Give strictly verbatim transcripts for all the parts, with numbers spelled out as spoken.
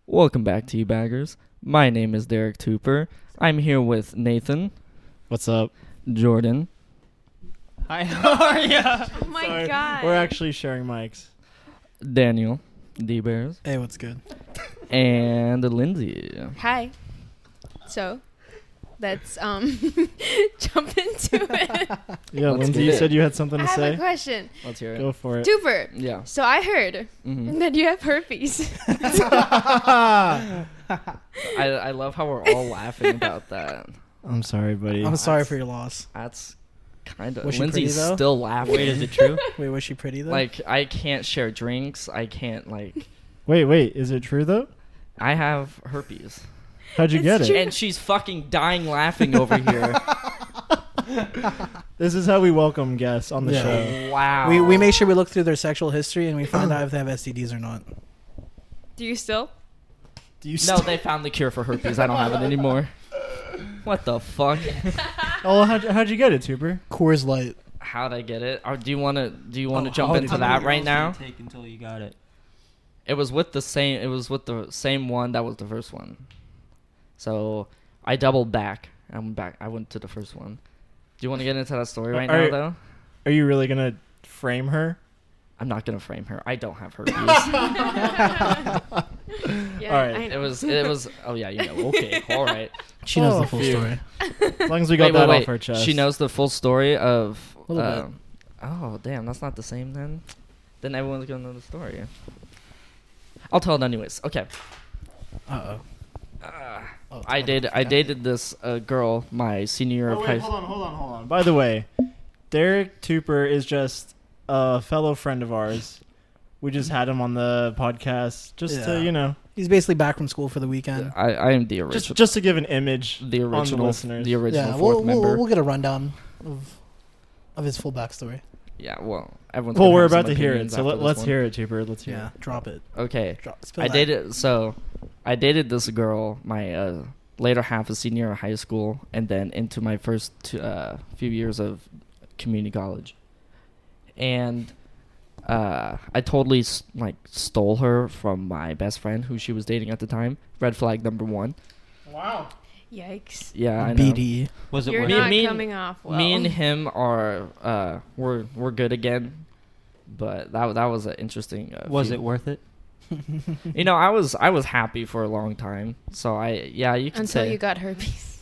Welcome back to you baggers. My name is Derek Tooper. I'm here with Nathan. What's up? Jordan. Hi, how are ya? Oh my Sorry. god. We're actually sharing mics. Daniel. D-Bears. Hey, what's good? And Lindsay. Hi. So, let's um jump into it. Yeah, Let's Lindsay, get you it. said you had something I to have say. a question. Let's hear it. Go for it. Duper. Yeah. So I heard Mhm. that you have herpes. I, I love how we're all laughing about that. I'm sorry, buddy. I'm sorry for your loss. That's kind of... Was she Lindsay's pretty, though? still laughing. Wait, is it true? Wait, was she pretty though? Like, I can't share drinks. I can't, like... Wait, wait. Is it true though? I have herpes. How'd you It's get true. it? And she's fucking dying laughing over here. This is how we welcome guests on the Yeah. show. Wow. we we make sure we look through their sexual history and we find out if they have S T Ds or not. Do you still? Do you No, still? they found the cure for herpes. I don't have it anymore. What the fuck? Oh, how'd, how'd you get it, Tuber? Coors Light. How'd I get it? Or do you want to? Do you want to Oh, jump how into did- that right now? Take until you got it. It was with the same. It was with the same one that was the first one. So I doubled back. I went back. I went to the first one. Do you want to get into that story right Are- now, though? Are you really gonna frame her? I'm not gonna frame her. I don't have herpes. Yeah, All right. I know. It was. It was. Oh yeah, you know. Okay. All right. She knows Oh, the full phew. story. As long as we got Wait, wait, that wait. off our chest. She knows the full story of. A little uh, Oh damn, that's not the same then. Then everyone's gonna know the story. I'll tell it anyways. Okay. Uh Uh, oh. I did. I dated this uh, girl my senior year Oh, of wait, high hold school. on, hold on, hold on. By the way, Derek Tooper is just a fellow friend of ours. We just had him on the podcast just Yeah. to, you know, He's basically back from school for the weekend. I, I am the original. just just to give an image the on the original. listeners. The original Yeah, 4th we'll, member. we'll we'll get a rundown of of his full backstory. Yeah. Well, everyone's. Well, gonna we're have some about to hear it, opinions so after let, this let's one. hear it, Tooper. Let's hear Yeah, it. drop it. Okay. Drop. Spill I that. dated. So, I dated this girl my uh, later half of senior year of high school, and then into my first two, uh, few years of community college, and. Uh, I totally s- like stole her from my best friend who she was dating at the time. Red flag number one. Wow. Yikes. Yeah, I know. B D. Was it You're worth Me- not it? me- coming off well. Me and him are uh we're we're good again, but that that was an interesting. Uh, Was few- it worth it? You know, I was I was happy for a long time. So I yeah you can Until say you got herpes.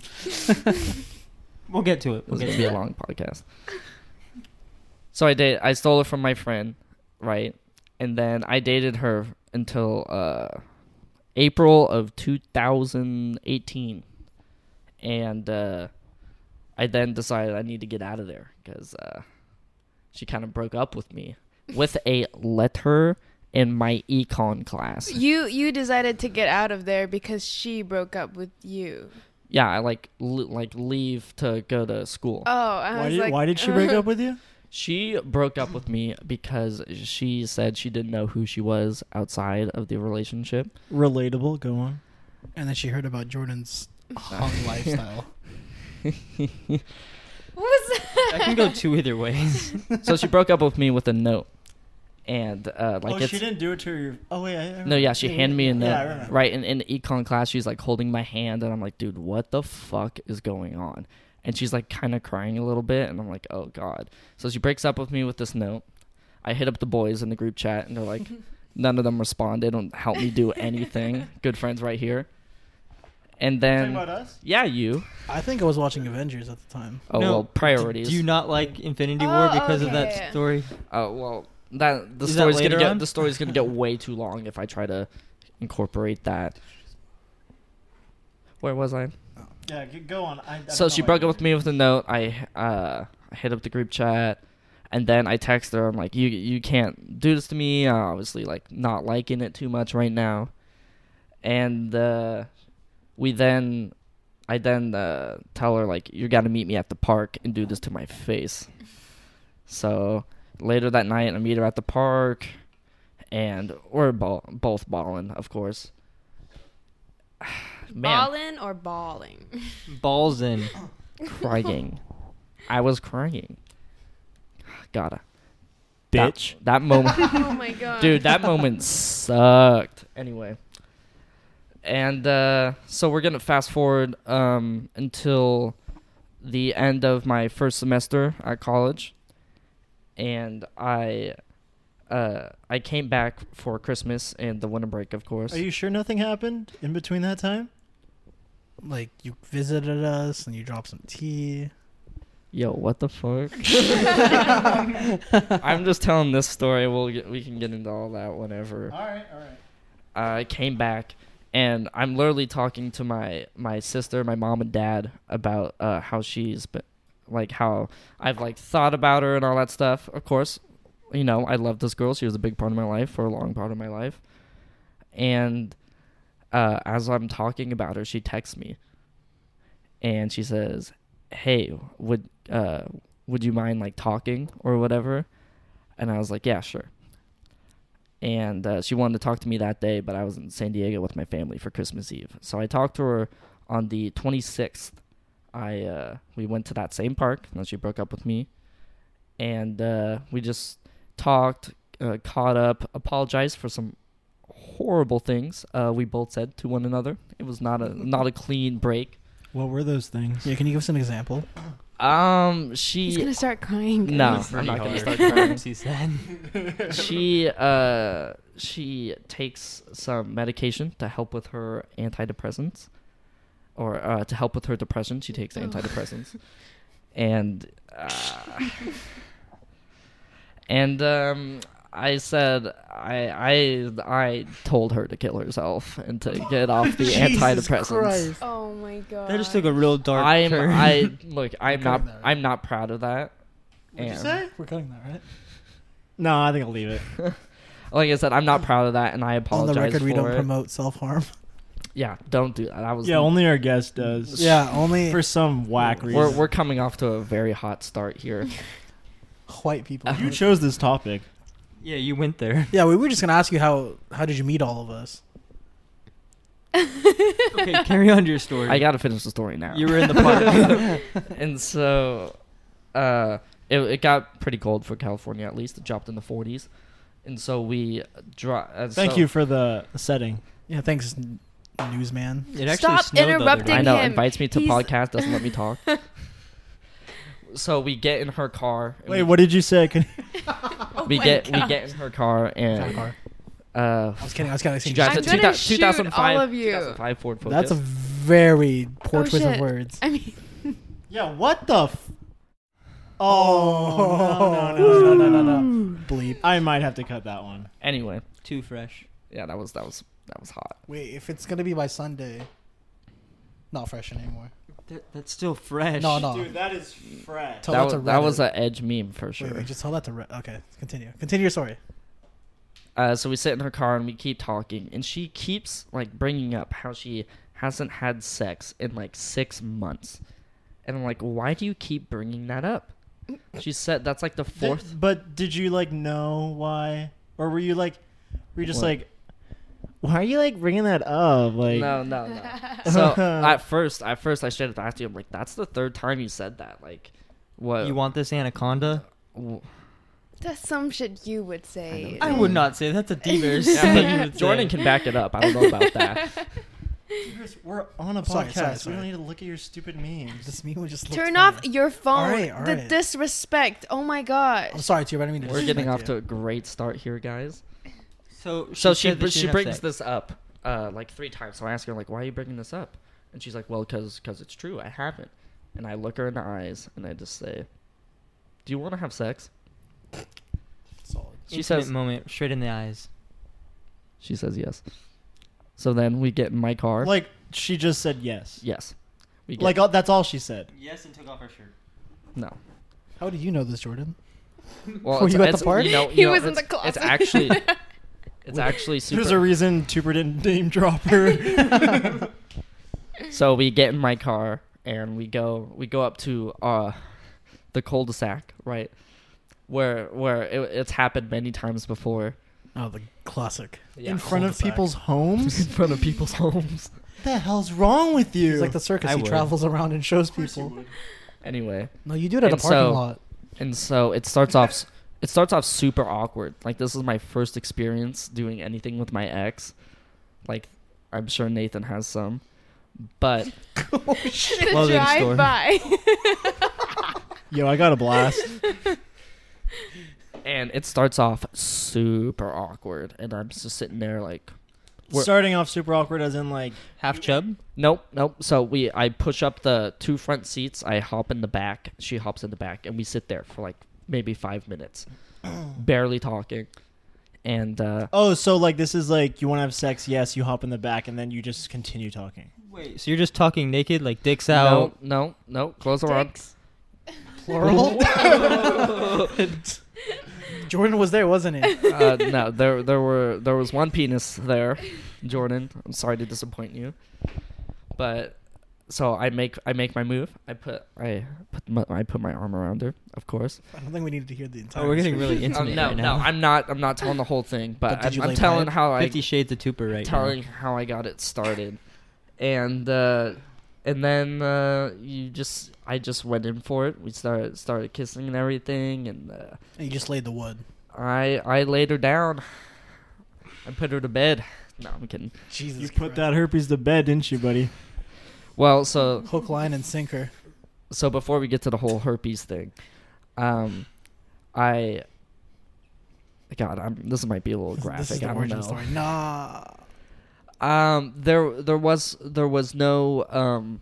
We'll get to it. this We'll is get gonna to be a it. long podcast. So I did. I stole it from my friend, right? And then I dated her until uh, April of two thousand eighteen, and uh, I then decided I need to get out of there because uh, she kind of broke up with me with a letter in my econ class. You you decided to get out of there because she broke up with you. Yeah, I like l- like leave to go to school. Oh, I Why was did, like, why did she break up with you? She broke up with me because she said she didn't know who she was outside of the relationship. Relatable. Go on. And then she heard about Jordan's hung lifestyle. What was that? I can go two either ways. So she broke up with me with a note. And uh like oh, it's she didn't do it to your. Oh wait. I, I No, yeah, she handed me a note. Yeah, I remember. Right, in, in the econ class, she's like holding my hand and I'm like, dude, what the fuck is going on? And she's like kind of crying a little bit and I'm like, oh god. So she breaks up with me with this note. I hit up the boys in the group chat and they're like, none of them responded, don't help me do anything. Good friends right here. And Talking then about us? yeah, you. I think I was watching Avengers at the time. Oh No, well, priorities. Do you not like Infinity Oh, War because of okay, that yeah. story? Oh well, that the Is that story's gonna later get on? the story's gonna get way too long if I try to incorporate that. Where was I? Yeah, g- go on. I, I So don't she know broke why. up with me with a note. I uh I hit up the group chat, and then I text her. I'm like, you you can't do this to me. I'm obviously like not liking it too much right now, and uh, we then. I then uh, tell her, like, you got to meet me at the park and do this to my face. So later that night, I meet her at the park, and we're ball- both balling, of course. Man, Ballin' or balling? Balls in. crying. I was crying. Gotta. Bitch. That, that moment. Oh my god. Dude, that moment sucked. Anyway. and uh, so we're gonna fast forward um, until the end of my first semester at college, and I uh, I came back for Christmas and the winter break, of course. Are you sure nothing happened in between that time? Like you visited us and you dropped some tea. Yo, what the fuck? I'm just telling this story. We'll get, we can get into all that whenever. All right, all right. I came back, and I'm literally talking to my my sister, my mom and dad about uh, how she's been, like how I've like thought about her and all that stuff. Of course, you know I love this girl. She was a big part of my life for a long part of my life, and uh, as I'm talking about her, she texts me, and she says, "Hey, would uh, would you mind like talking or whatever?" And I was like, "Yeah, sure." And uh, she wanted to talk to me that day, but I was in San Diego with my family for Christmas Eve. So I talked to her on the twenty-sixth. I uh, we went to that same park, and then she broke up with me. And uh, we just talked, uh, caught up, apologized for some horrible things uh, we both said to one another. It was not a not a clean break. What were those things? Yeah, can you give us an example? Um, she He's gonna start crying. no, guys. I'm not gonna hard. start crying. She said. she uh she takes some medication to help with her antidepressants, or uh, to help with her depression. She takes Oh. antidepressants, and uh, and um. I said I I I told her to kill herself and to get off the Jesus antidepressants. Christ. Oh my god. That just took a real dark I'm turn. I look I'm We're not cutting that, right? I'm not proud of that. What'd you And- say? We're cutting that, right? No, I think I'll leave it. Like I said, I'm not proud of that, and I On apologize the record, for we don't it. promote self harm. Yeah, don't do that. I was Yeah, only our guest does. Yeah, only For some whack reason. we're we're coming off to a very hot start here. white people. You chose this topic. Yeah, you went there. Yeah, we were just gonna ask you how how did you meet all of us? Okay, carry on your story. I got to finish the story now. You were in the park. And so, uh, it it got pretty cold for California. At least it dropped in the forties, and so we dro- uh, Thank so- you for the setting. Yeah, thanks, n- newsman. It actually Stop snowed the other interrupting day. I know, him. invites me to He's- podcast, doesn't let me talk. So we get in her car. and Wait, we, what did you say? Can Oh we my get we God. get in her car and Car. uh, I was kidding. I was kidding. I was she kidding. drives I'm a gonna two thou- shoot two thousand five all of you. two thousand five Ford Focus. That's a very poor Oh, choice of shit. words. I mean, Yeah, what the f- Oh, no, no, no, no, no, no, no. Bleep. I might have to cut that one. Anyway, Too fresh. yeah, that was that was that was hot. Wait, if it's gonna be by Sunday, not fresh anymore. That, that's still fresh. No, no. Dude, that is fresh. Tell that that was, to that was Reddit. an edge meme for sure. Wait, wait, just tell that to Re- Okay, continue. Continue your story. Uh, so we sit in her car and we keep talking, and she keeps like bringing up how she hasn't had sex in like six months, and I'm like, why do you keep bringing that up? She said that's like the fourth. Did, but did you like know why, or were you like, were you just What? like, why are you like bringing that up? Like, No, no, no. So at first, at first, I straight up asked you, I'm like, that's the third time you said that. Like, what? You want this anaconda? w- that's some shit you would say. I would not say that's a D-verse. Yeah, thing but you would Jordan say. can back it up. I don't know about that. Viewers, we're on a podcast. Sorry, sorry, We sorry. don't need to look at your stupid memes. This meme was just looked Turn funny. off your phone. Alright, The alright. disrespect. Oh my gosh. I'm sorry, too. I didn't mean to We're getting off disrespect to you. a great start here, guys. So she So she said that br- she didn't have brings sex. this up uh, like three times. So I ask her like, why are you bringing this up? And she's like, well, because it's true. I haven't. And I look her in the eyes and I just say, do you want to have sex? Solid. She Intimate says moment straight in the eyes. she says yes. So then we get in my car. Like she just said yes. yes. We get, Like uh, that's all she said. Yes, and took off her shirt. no. How do you know this, Jordan? Well, Were it's, you at the it's- park? You know, He you know, was in it's, the closet. It's actually it's actually super. There's a reason Tuber didn't name drop her. So we get in my car and we go we go up to uh the cul-de-sac, right? Where where it, it's happened many times before. Oh, the classic. In front of cul-de-sac. people's homes? in front of people's homes. What the hell's wrong with you? He's like the circus. I he would. travels around and shows people. Anyway, No, you do it at And a parking so- lot. and so it starts off s- it starts off super awkward. Like this is my first experience doing anything with my ex. Like I'm sure Nathan has some. But The Clothing drive store. by. Yo, I got a blast. and it starts off super awkward, and I'm just sitting there like, We're- Starting off super awkward, as in like Half chub. nope, nope. So we, I push up the two front seats. I hop in the back. She hops in the back, and we sit there for like maybe five minutes, barely talking. And uh, oh, so like this is like you want to have sex? Yes, you hop in the back, and then you just continue talking. Wait, so you're just talking naked, like dicks no, out? no, no. Close her on. Dicks. Plural. Jordan was there, wasn't he? uh, no, there there were there was one penis there, Jordan. I'm sorry to disappoint you, but so I make I make my move. I put I put my, I put my arm around her, of course. I don't think we needed to hear the entire. Oh, we're getting story. really Um, intimate no, right no, now. I'm not I'm not telling the whole thing, but, But did I'm, you I'm lay telling by it? how I Fifty Shades of Tooper right telling now. how I got it started, and uh, and then uh, you just I just went in for it. We started started kissing and everything, and. Uh, And you just laid the wood. I I laid her down. I put her to bed. No, I'm kidding. Jesus. You put that herpes to bed, didn't you, buddy? Well, so hook, line, and sinker. so before we get to the whole herpes thing, um, I God, I'm, this might be a little This, graphic. this is the I don't origin know. story. Nah. Um, there there was there was no um.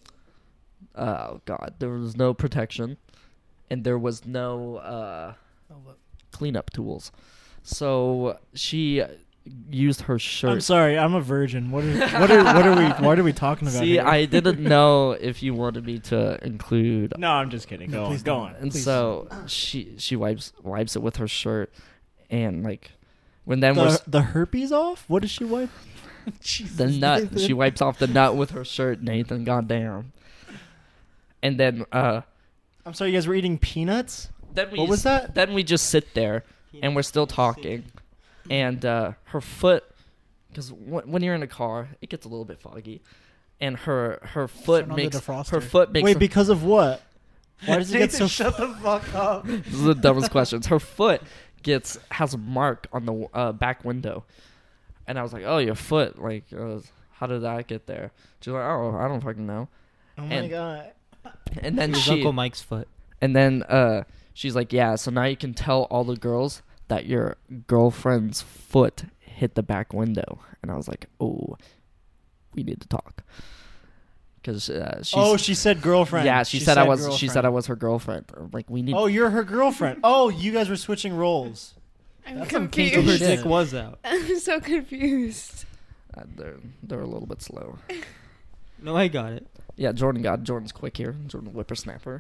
Oh God, there was no protection, and there was no uh. cleanup tools. So she used her shirt. I'm sorry, I'm a virgin. What are what are what are we what are we talking about? See, here? I didn't know if you wanted me to include. No, I'm just kidding. No, Go on, please go don't. on. And Please. so she she wipes wipes it with her shirt, and like when then we're The, s- the herpes off? What does she wipe? Jesus, the nut, Nathan. she wipes off the nut with her shirt. Nathan, goddamn. And then uh, I'm sorry, you guys were eating peanuts? then we What was s- that? Then we just sit there and we're still talking, and uh, her foot, because w- when you're in a car, it gets a little bit foggy, and her her foot Turn on the makes defroster. her foot makes Wait, a- because of what? Why does it get Nathan, so shut the fuck up. This is the dumbest questions. Her foot gets has a mark on the uh, back window, and I was like, "Oh, your foot! Like, uh, how did that get there?" She's like, "Oh, I don't fucking know." Oh my and- god. And then It was she, Uncle Mike's foot. and then uh, she's like, "Yeah, so now you can tell all the girls that your girlfriend's foot hit the back window." And I was like, "Oh, we need to talk." Because uh, she's Oh, she said girlfriend. yeah, she, said, I was she said I was her girlfriend. I'm like, we need. Oh, you're her girlfriend. Oh, you guys were switching roles. I'm That's some So kinky her confused. shit. dick was out. I'm so confused. uh, they're they're a little bit slow. No, I got it. Yeah, Jordan got Jordan's quick here. Jordan whippersnapper.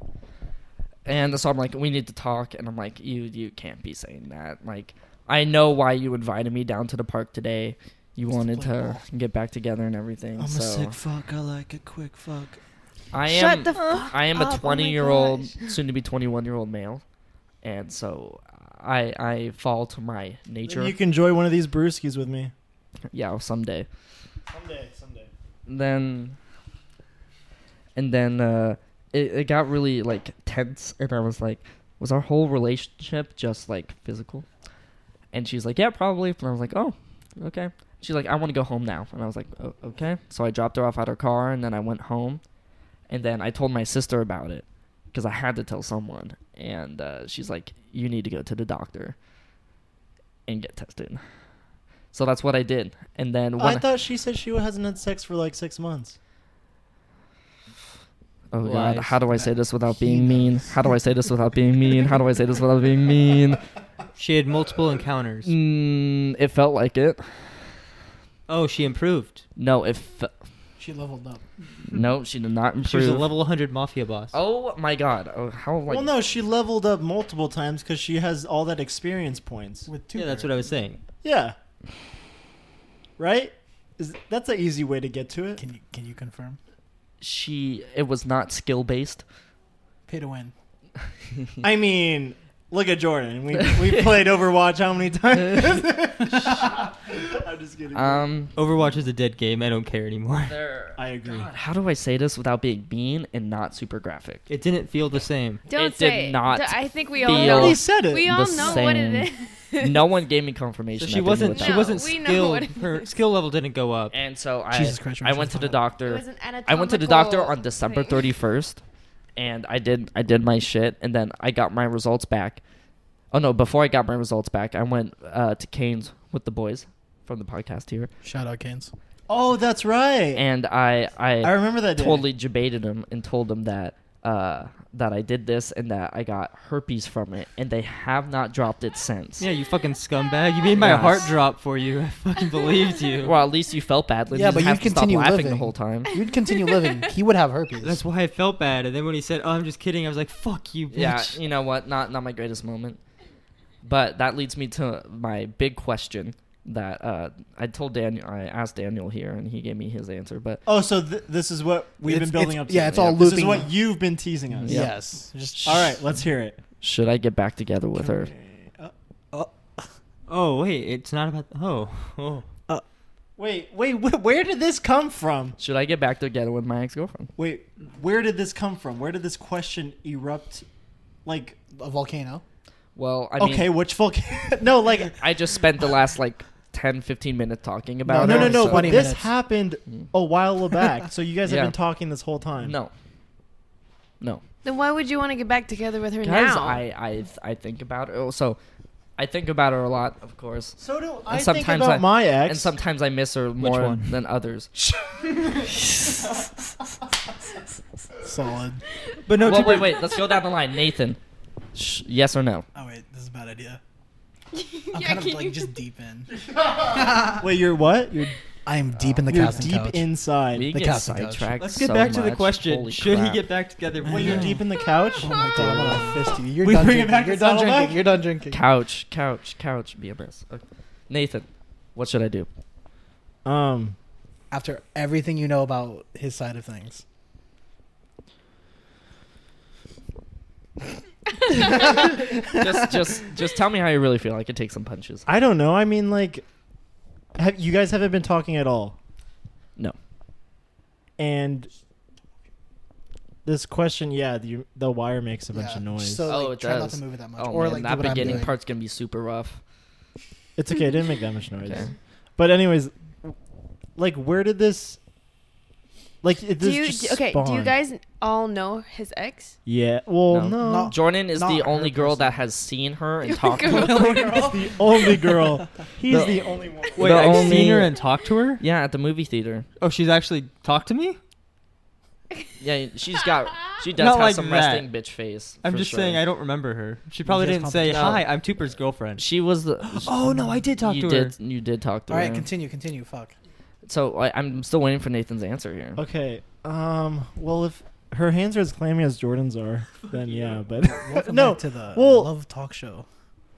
And so I'm like, we need to talk. And I'm like, you you can't be saying that. Like, I know why you invited me down to the park today. You Just to wanted play to ball. get back together and everything. I'm so a sick fuck. I like a quick fuck. I Shut am the fuck I am up. a Oh my twenty year old, gosh. soon to be twenty-one year old male, and so I I fall to my nature. Maybe you can enjoy one of these brewskis with me. Yeah, someday. Someday, someday. Then and then uh it, it got really like tense, and I was like, was our whole relationship just like physical? And she's like, yeah, probably. And I was like, oh, okay. She's like, I want to go home now. And I was like, oh, okay. So I dropped her off at her car, and then I went home, and then I told my sister about it because I had to tell someone. And uh, she's like, you need to go to the doctor and get tested. So that's what I did. And then when I thought she said she hasn't had sex for like six months. Oh God! Lies. How do I say this without He being mean? knows. How do I say this without being mean? How do I say this without being mean? She had multiple encounters. Mm, it felt like it. Oh, she improved. No, it. Fe- She leveled up. no, she did not improve. She was a level one hundred mafia boss. Oh my God! Oh, how like? well, no, she leveled up multiple times because she has all that experience points. With two. Yeah, that's what I was saying. Yeah. Right? Is that's an easy way to get to it. Can you can you confirm? She. It was not skill based. Pay to win. I mean, Look at Jordan. We we played Overwatch how many times? I'm just kidding. Um, Overwatch is a dead game. I don't care anymore. there. I agree. God, how do I say this without being mean and not super graphic? It didn't feel the same. Don't It say did it. not D- I think we feel- all I know. already said it. We all the know what it same. is. No one gave me confirmation. So she that wasn't. didn't She look No, wasn't we know skilled. what it Her is. skill level didn't go up. And so I, Jesus Christ, I went to the Richard's It doctor. was an I went to the doctor anatomical on December thing. thirty-first, and I did I did my shit, and then I got my results back. Oh no! Before I got my results back, I went uh, to Canes with the boys from the podcast here, Shout out, Canes. Oh, that's right. and I I, I remember that day. totally debated them and told them that uh, that I did this and that I got herpes from it, and they have not dropped it since. Yeah, you fucking scumbag. You made my Yes. heart drop for you. I fucking believed you. Well, at least you felt badly. Yeah, you but didn't have you'd to stop continue laughing the living. whole time. You'd continue living. He would have herpes. That's why I felt bad. And then when he said, "Oh, I'm just kidding," I was like, "Fuck you, bitch." Yeah, you know what? Not not my greatest moment. But that leads me to my big question that uh, I told Daniel. I asked Daniel here, and he gave me his answer. But Oh, so th- this is what we've It's- been building it's- up to. yeah, it's all This is looping. what you've been teasing us. Yeah. Yes. Just All right, let's hear it. should I get back together with her? Okay. Uh, Oh wait, it's not about. Oh, oh. wait, wait, wh- where did this come from? Should I get back together with my ex girlfriend? Wait, where did this come from? Where did this question erupt? Like, a volcano. Well, I mean, okay, which volcano? No, like, I just spent the last like ten, fifteen minutes talking no, about no, it. no, no. so- But twenty this minutes. happened Mm. a while back, so you guys Yeah. have been talking this whole time. No. No. Then why would you want to get back together with her Because now? I, I, I think about it. Oh, so I think about her a lot, of course. So do I think sometimes about I- my ex. And sometimes I miss her more one? than others. Solid. But no, well, to wait, wait. Let's go down the line. Nathan, sh- yes or no? Oh wait, this is a bad idea. I'm Yeah, kind of can like you- just deep in. Wait, you're what? You're, I am deep in the you're casting deep couch. inside. We The get casting couch. sidetracked. Let's get so back to the much. question. Holy Should crap. he get back together with Wait, you're her? deep in the couch? Oh my god, I'm gonna fist you. You're We done bring it drinking. back You're to done Saddleback? drinking. You're done drinking. Couch, couch, couch. B M S. Okay. Nathan, what should I do? Um, After everything you know about his side of things. just, just, just tell me how you really feel. I could take some punches. I don't know. I mean, like, have you guys haven't been talking at all? No. And this question, yeah, the the wire makes a bunch Yeah, of noise. So Oh, like, it try not does. to move it that much. Oh or man, like do that what I'm beginning doing. part's gonna be super rough. It's okay. It didn't make that much noise. Okay. But anyways, like, where did this? Like, it, do this you just okay? Do you spawn? guys all know his ex? Yeah. Well, No. no. No. Jordan is Not the her only girl personally. that has seen her and talked to Girl. her. He's the only girl. He's The- the only one. Wait, The I've only- seen her and talked to her. Yeah, at the movie theater. Oh, she's actually talked to me. Yeah, she's got. She does Not have like some that. resting bitch face. I'm for just sure. saying I don't remember her. She probably guys didn't say, competition? "Hi, I'm Tooper's girlfriend." She was the. Oh no, I did talk you to did, her. You did talk to All her. right, continue, continue. Fuck. So I, I'm still waiting for Nathan's answer here. Okay. Um. Well, if her hands are as clammy as Jordan's are, then yeah. But Welcome no. back to the well- Love Talk Show.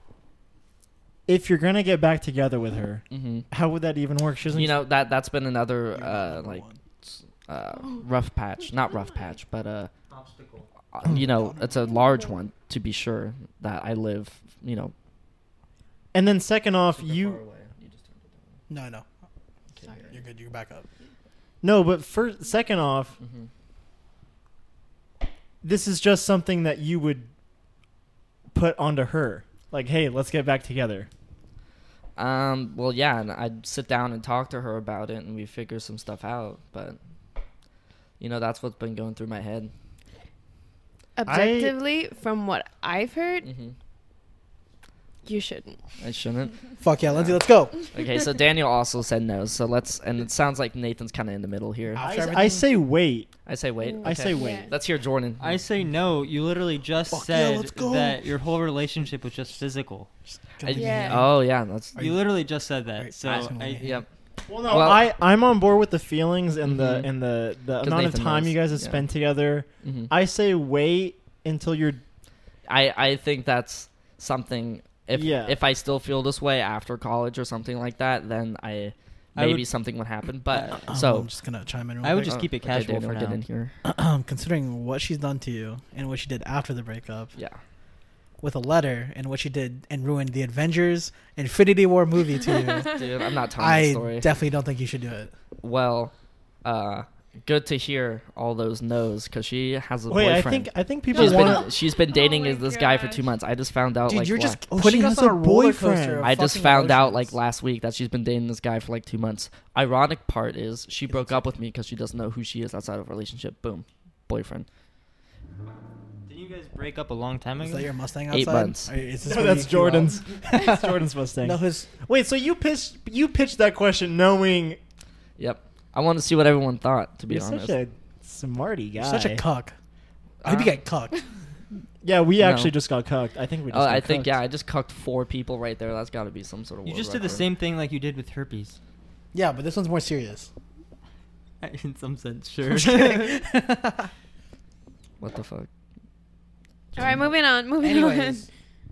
If you're gonna get back together with her, hmm how would that even work? She doesn't. You know that that's been another You're uh, number like one. uh, rough patch, not rough patch, but uh, Obstacle. uh, you know, it's a large one to be sure that I live. You know, And then second off, you No, no. You're good. You're back up. no, but first, second off, hmm this is just something that you would put onto her. Like, hey, let's get back together. Um. Well, yeah, and I'd sit down and talk to her about it, and we figure some stuff out. But you know, that's what's been going through my head. Objectively, from what I've heard, hmm you shouldn't. I shouldn't. Fuck yeah, Lindsay, let's go. Okay, so Daniel also said no. So let's, and it sounds like Nathan's kind of in the middle here. After I, everything- I say wait. I say wait. I Okay. say wait. Yeah. Let's hear Jordan. I say no. You literally just Fuck yeah, said let's go. that your whole relationship was just physical. I- Yeah. Oh yeah, that's. Are You you- literally just said are you that. So asking I, me? Yep. Well, no, Well- I I'm on board with the feelings and the Mhm. and the the 'Cause amount of Nathan time knows. you guys have Yeah. spent together. hmm I say wait until you're. I I think that's something. If Yeah. if I still feel this way after college or something like that, then I I maybe would- something would happen. But Um, so I'm just gonna chime in. Real I would quick. just keep it Okay, casual Daniel, for get now. in here. Um, considering what she's done to you and what she did after the breakup, Yeah. with a letter in which he did and ruined the Avengers Infinity War movie to you, Dude, I'm not telling the I story. definitely don't think you should do it. Well, uh, good to hear all those no's because she has a Wait, boyfriend. I think I think people She's want. been she's been dating my this guy for gosh. two months. I just found out Dude, like you're la- just Oh, putting she us has on a a roller boyfriend. coaster. Of I just fucking found out emotions. like last week that she's been dating this guy for like two months. Ironic part is she broke up with me because she doesn't know who she is outside of a relationship. Boom, boyfriend. Didn't you guys break up a long time Is ago? that your Mustang outside? Eight months. Or is this No, what that's you flew out? Jordan's. That's Jordan's Mustang. No, his. Wait, so you pitched you pitched that question knowing Yep. I want to see what everyone thought. To be you're honest. such a smarty guy. You're such a cuck. I hope you Uh, get cucked. Yeah, we No. actually just got cucked. I think we just Oh, got I think cucked. yeah. I just cucked four people right there. That's got to be some sort of. You world just did the record. same thing like you did with herpes. Yeah, but this one's more serious. In some sense, sure. I'm just kidding. What the fuck? All right, moving on. Moving Anyways,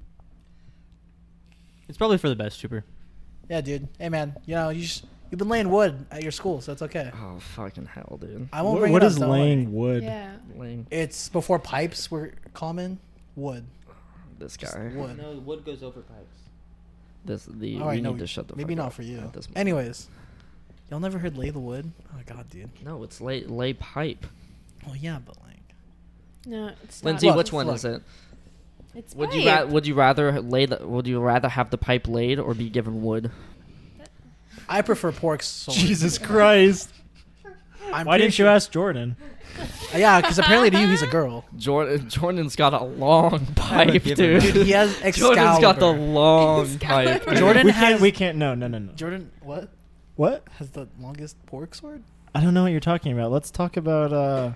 It's probably for the best, Trooper. yeah, dude. Hey, man. You know, you just, you've been laying wood at your school, so it's okay. Oh fucking hell, dude. I won't What, bring what it up. is don't laying worry. wood? Yeah. Lame. It's before pipes were common. Wood. This Just guy. wood. No, wood goes over pipes. This the. All right, we no, need to shut the. maybe fuck not up for you. at this moment. Anyways, y'all never heard lay the wood? Oh god, dude. No, it's lay lay pipe. Well, yeah, but like, No, it's Lindsay, not. Look, which one look. is it? It's Would pipe. you ra- would you rather lay the would you rather have the pipe laid or be given wood? I prefer pork sword. Jesus Christ! I'm Why pretty didn't you sure- ask Jordan? Yeah, because apparently to you he's a girl. Jordan Jordan's got a long pipe, give dude. him- Dude, he has Excalibur. Jordan's got the long pipe. Excalibur. dude. Jordan we has- can't. We can't. No, no, no, no. Jordan, what? What? Has the longest pork sword? I don't know what you're talking about. Let's talk about. uh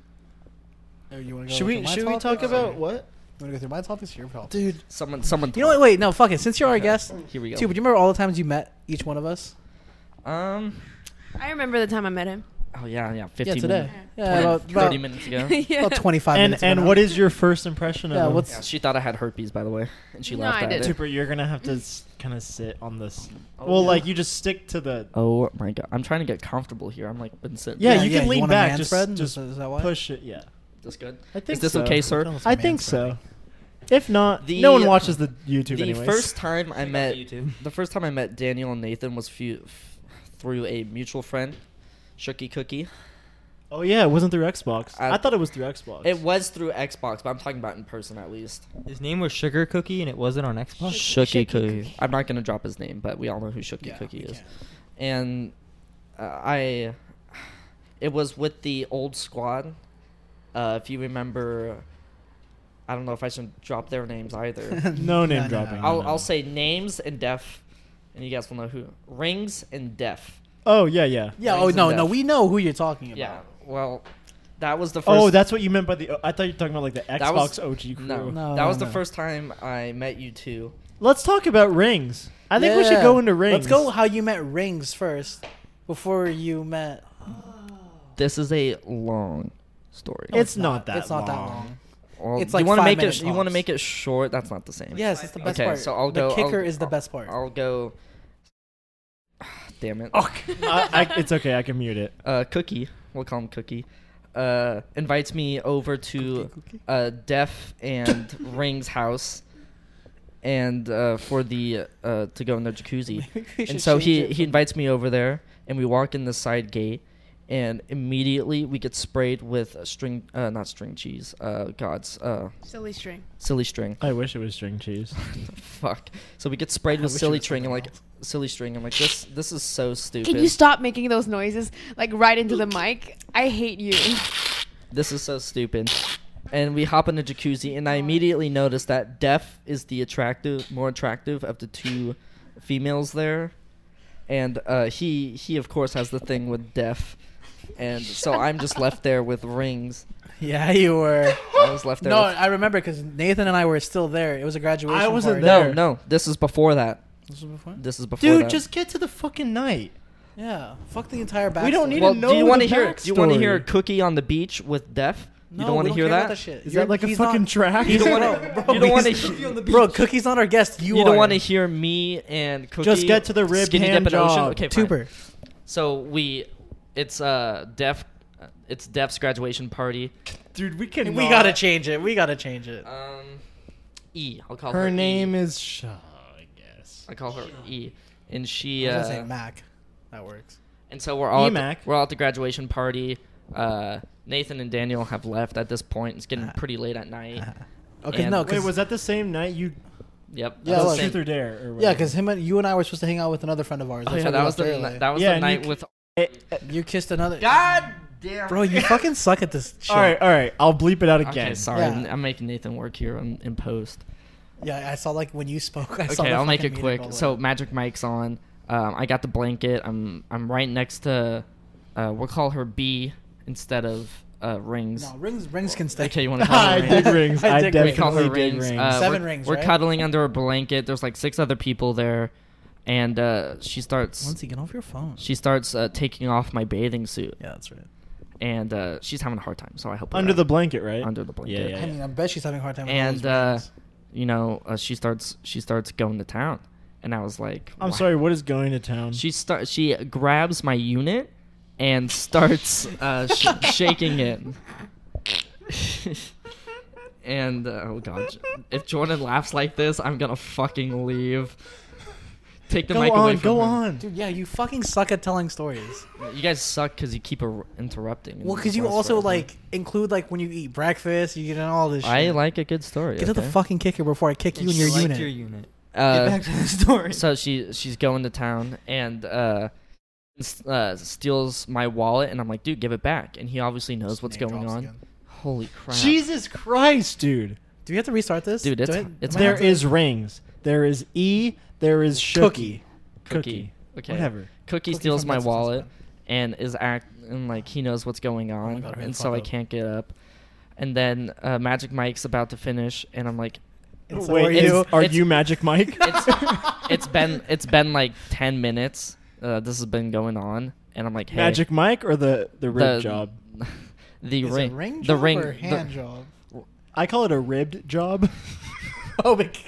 Or you want to go Should through we? my Should we topics, talk or- about You what? want to go through my topics or your topics? Dude, Someone someone. You know what? Wait, no, fuck it. Since you're our guest, Here we go. too, but do you remember all the times you met each one of us? Um. I remember the time I met him. Oh yeah, yeah. Yeah, Fifteen today. minutes. Yeah, twenty, about, thirty about, minutes ago. yeah. about twenty-five and minutes ago and now. what is your first impression of Yeah, him? what's- Yeah, she thought I had herpes, by the way, and she No, laughed I at didn't. it. Super, you're gonna have to kind of sit on this. Oh, well, yeah. like you just stick to the. Oh my god, I'm trying to get comfortable here. I'm like been sitting. Yeah, you can lean want a back, man just- spread? just is, is that why? Push it. Yeah, This good? I think Is this so. okay, sir? Tell us I man think spreading. so. If not, The- no one watches the YouTube the anyways. first time I met YouTube. the first time I met Daniel and Nathan was few, f- through a mutual friend, Shooky Cookie. Oh yeah, it wasn't through Xbox. I- I, thought it was through Xbox. It was through Xbox, but I'm talking about in person at least. His name was Sugar Cookie, and it wasn't on Xbox. Shooky Shooky Cookie. Cookie. I'm not gonna drop his name, but we all know who Shooky Yeah, Cookie we is. can. And uh, I, it was with the old squad. Uh, if you remember, I don't know if I should drop their names either. No name no, dropping. no. I'll no. I'll say names and Def, and you guys will know who. Rings and Def. Oh yeah, yeah. Yeah. Rings Oh and no, Def. no. We know who you're talking about. Yeah. Well, that was the first. Oh, that's what you meant by the. I thought you were talking about like the That was- Xbox O G crew. no. No, that was no. the first time I met you two. Let's talk about rings. I think we should Yeah. go into rings. Let's go how you met Rings first, before you met. This is a long story. It's not that It's not that long. long. Well, it's you like wanna five make minutes it. You want to tops. make it short. That's not the same. Yes, it's the best Okay, part. so I'll the go. kicker I'll- is the best part. I'll go. Damn it. I, I, it's okay. I can mute it. Uh, Cookie, we'll call him Cookie, uh, invites me over to Cookie, cookie. uh, Def and Ring's house, and uh, for the uh, to go in their jacuzzi. Maybe we should And so change he it he from- invites me over there, and we walk in the side gate, and immediately we get sprayed with a string, uh, not string cheese, uh, gods, uh, Silly string. silly string. I wish it was string cheese. Fuck. So we get sprayed I with wish it silly was string, and something like else. silly string. I'm like, this this is so stupid. Can you stop making those noises like right into the mic? I hate you. This is so stupid. And we hop in the jacuzzi, and I immediately notice that Def is the attractive, more attractive of the two females there, and uh, he he of course has the thing with Def, and so I'm just left there with Rings. Yeah, you were. I was left there. No, with, I remember because Nathan and I were still there. It was a graduation. I wasn't party. there. no, no, this is before that. This was before. This is before Dude, that. just get to the fucking night. Yeah, fuck the entire back. We don't need well, to do you know want the to hear? Do you want to backstory. hear Cookie on the beach with Def? No, you don't want we to hear care about that? shit. Is You're- that like a he's fucking not- track? You don't want Bro, to. bro, You don't want he's- to. Bro, Cookie's not our guest. You, You, are. don't want to hear me and Cookie Just get to the ribbed skinny hand dip in ocean? job. Okay, fine. Tuber. So we, it's uh Def, uh, it's Def's graduation party. Dude, we can. We gotta change it. We gotta change it. Um, E. I'll call her. Her E. name is Shaw, I guess. I call her E, and she. I was Uh, gonna say Mac. That works. and so we're all at the, E-Mac. we're all at the graduation party. Uh, Nathan and Daniel have left at this point. It's getting Uh, pretty late at night. Okay, And- no, Wait, cause, was that the same night you? Yep. Yeah, that it was was. the same- Truth or Dare? Or yeah, whatever. because him and you and I were supposed to hang out with another friend of ours. Oh That's yeah, why we that left was the early. ni- that was Yeah, the and night you- with. You kissed another. God damn. Bro, you fucking suck at this shit. All right, all right. I'll bleep it out again. Okay, sorry. Yeah. I'm, I'm making Nathan work here in, in post. Yeah, I saw like when you spoke. I saw Okay, the I'll make fucking it meter quick. go So in. Magic Mike's on. Um, I got the blanket. I'm I'm right next to. Uh, we'll call her B instead of uh, rings. no, rings rings can stay. Okay, you want to call her I rings? dig rings. I I, dig definitely We call her dig rings. rings. Uh, Seven we're, rings, We're right? cuddling under a blanket. There's like six other people there, and uh, she starts. Once you get off your phone. She starts uh, taking off my bathing suit, Yeah, that's right. and uh, she's having a hard time. So I help her Under out. the blanket, right? under the blanket. Yeah, I mean, I bet she's having a hard time. With all And those uh, rings. you know, uh, she starts she starts going to town, and I was like, I'm "Wow." sorry. What is going to town? She start she grabs my unit and starts uh, sh- shaking it. And uh, oh god, if Jordan laughs like this, I'm gonna fucking leave. Take the go mic on. away from Go her. on. dude, yeah, you fucking suck at telling stories. You guys suck because you keep er- interrupting. Well, because you also like include like when you eat breakfast, you get in all this. Shit. I like a good story. Get to the okay? fucking kicker before I kick you in she your liked unit. Your unit. Uh, Get back to the story. So she she's going to town and uh, s- uh, steals my wallet, and I'm like, dude, give it back. And he obviously knows what's Name going drops on. again. Holy crap, Jesus Christ, dude. Do we have to restart this? Dude, it's- Do I- it's am I There have to- is rings. There is E. There is Shooky. Cookie. Cookie. Okay, Whatever. Cookie Cookie steals from my Mexican wallet Spin. and is act and like he knows what's going on, Oh my God, hurry and the so fuck I up. can't get up. And then uh, Magic Mike's about to finish, and I'm like, And so Wait, are is- you? are it's- you Magic Mike? it's it's been it's been like ten minutes. Uh, this has been going on, and I'm like, hey, Magic Mike or the the rib the job? the Is it ring, ring the job ring, or the- hand job? I call it a ribbed job. Oh, my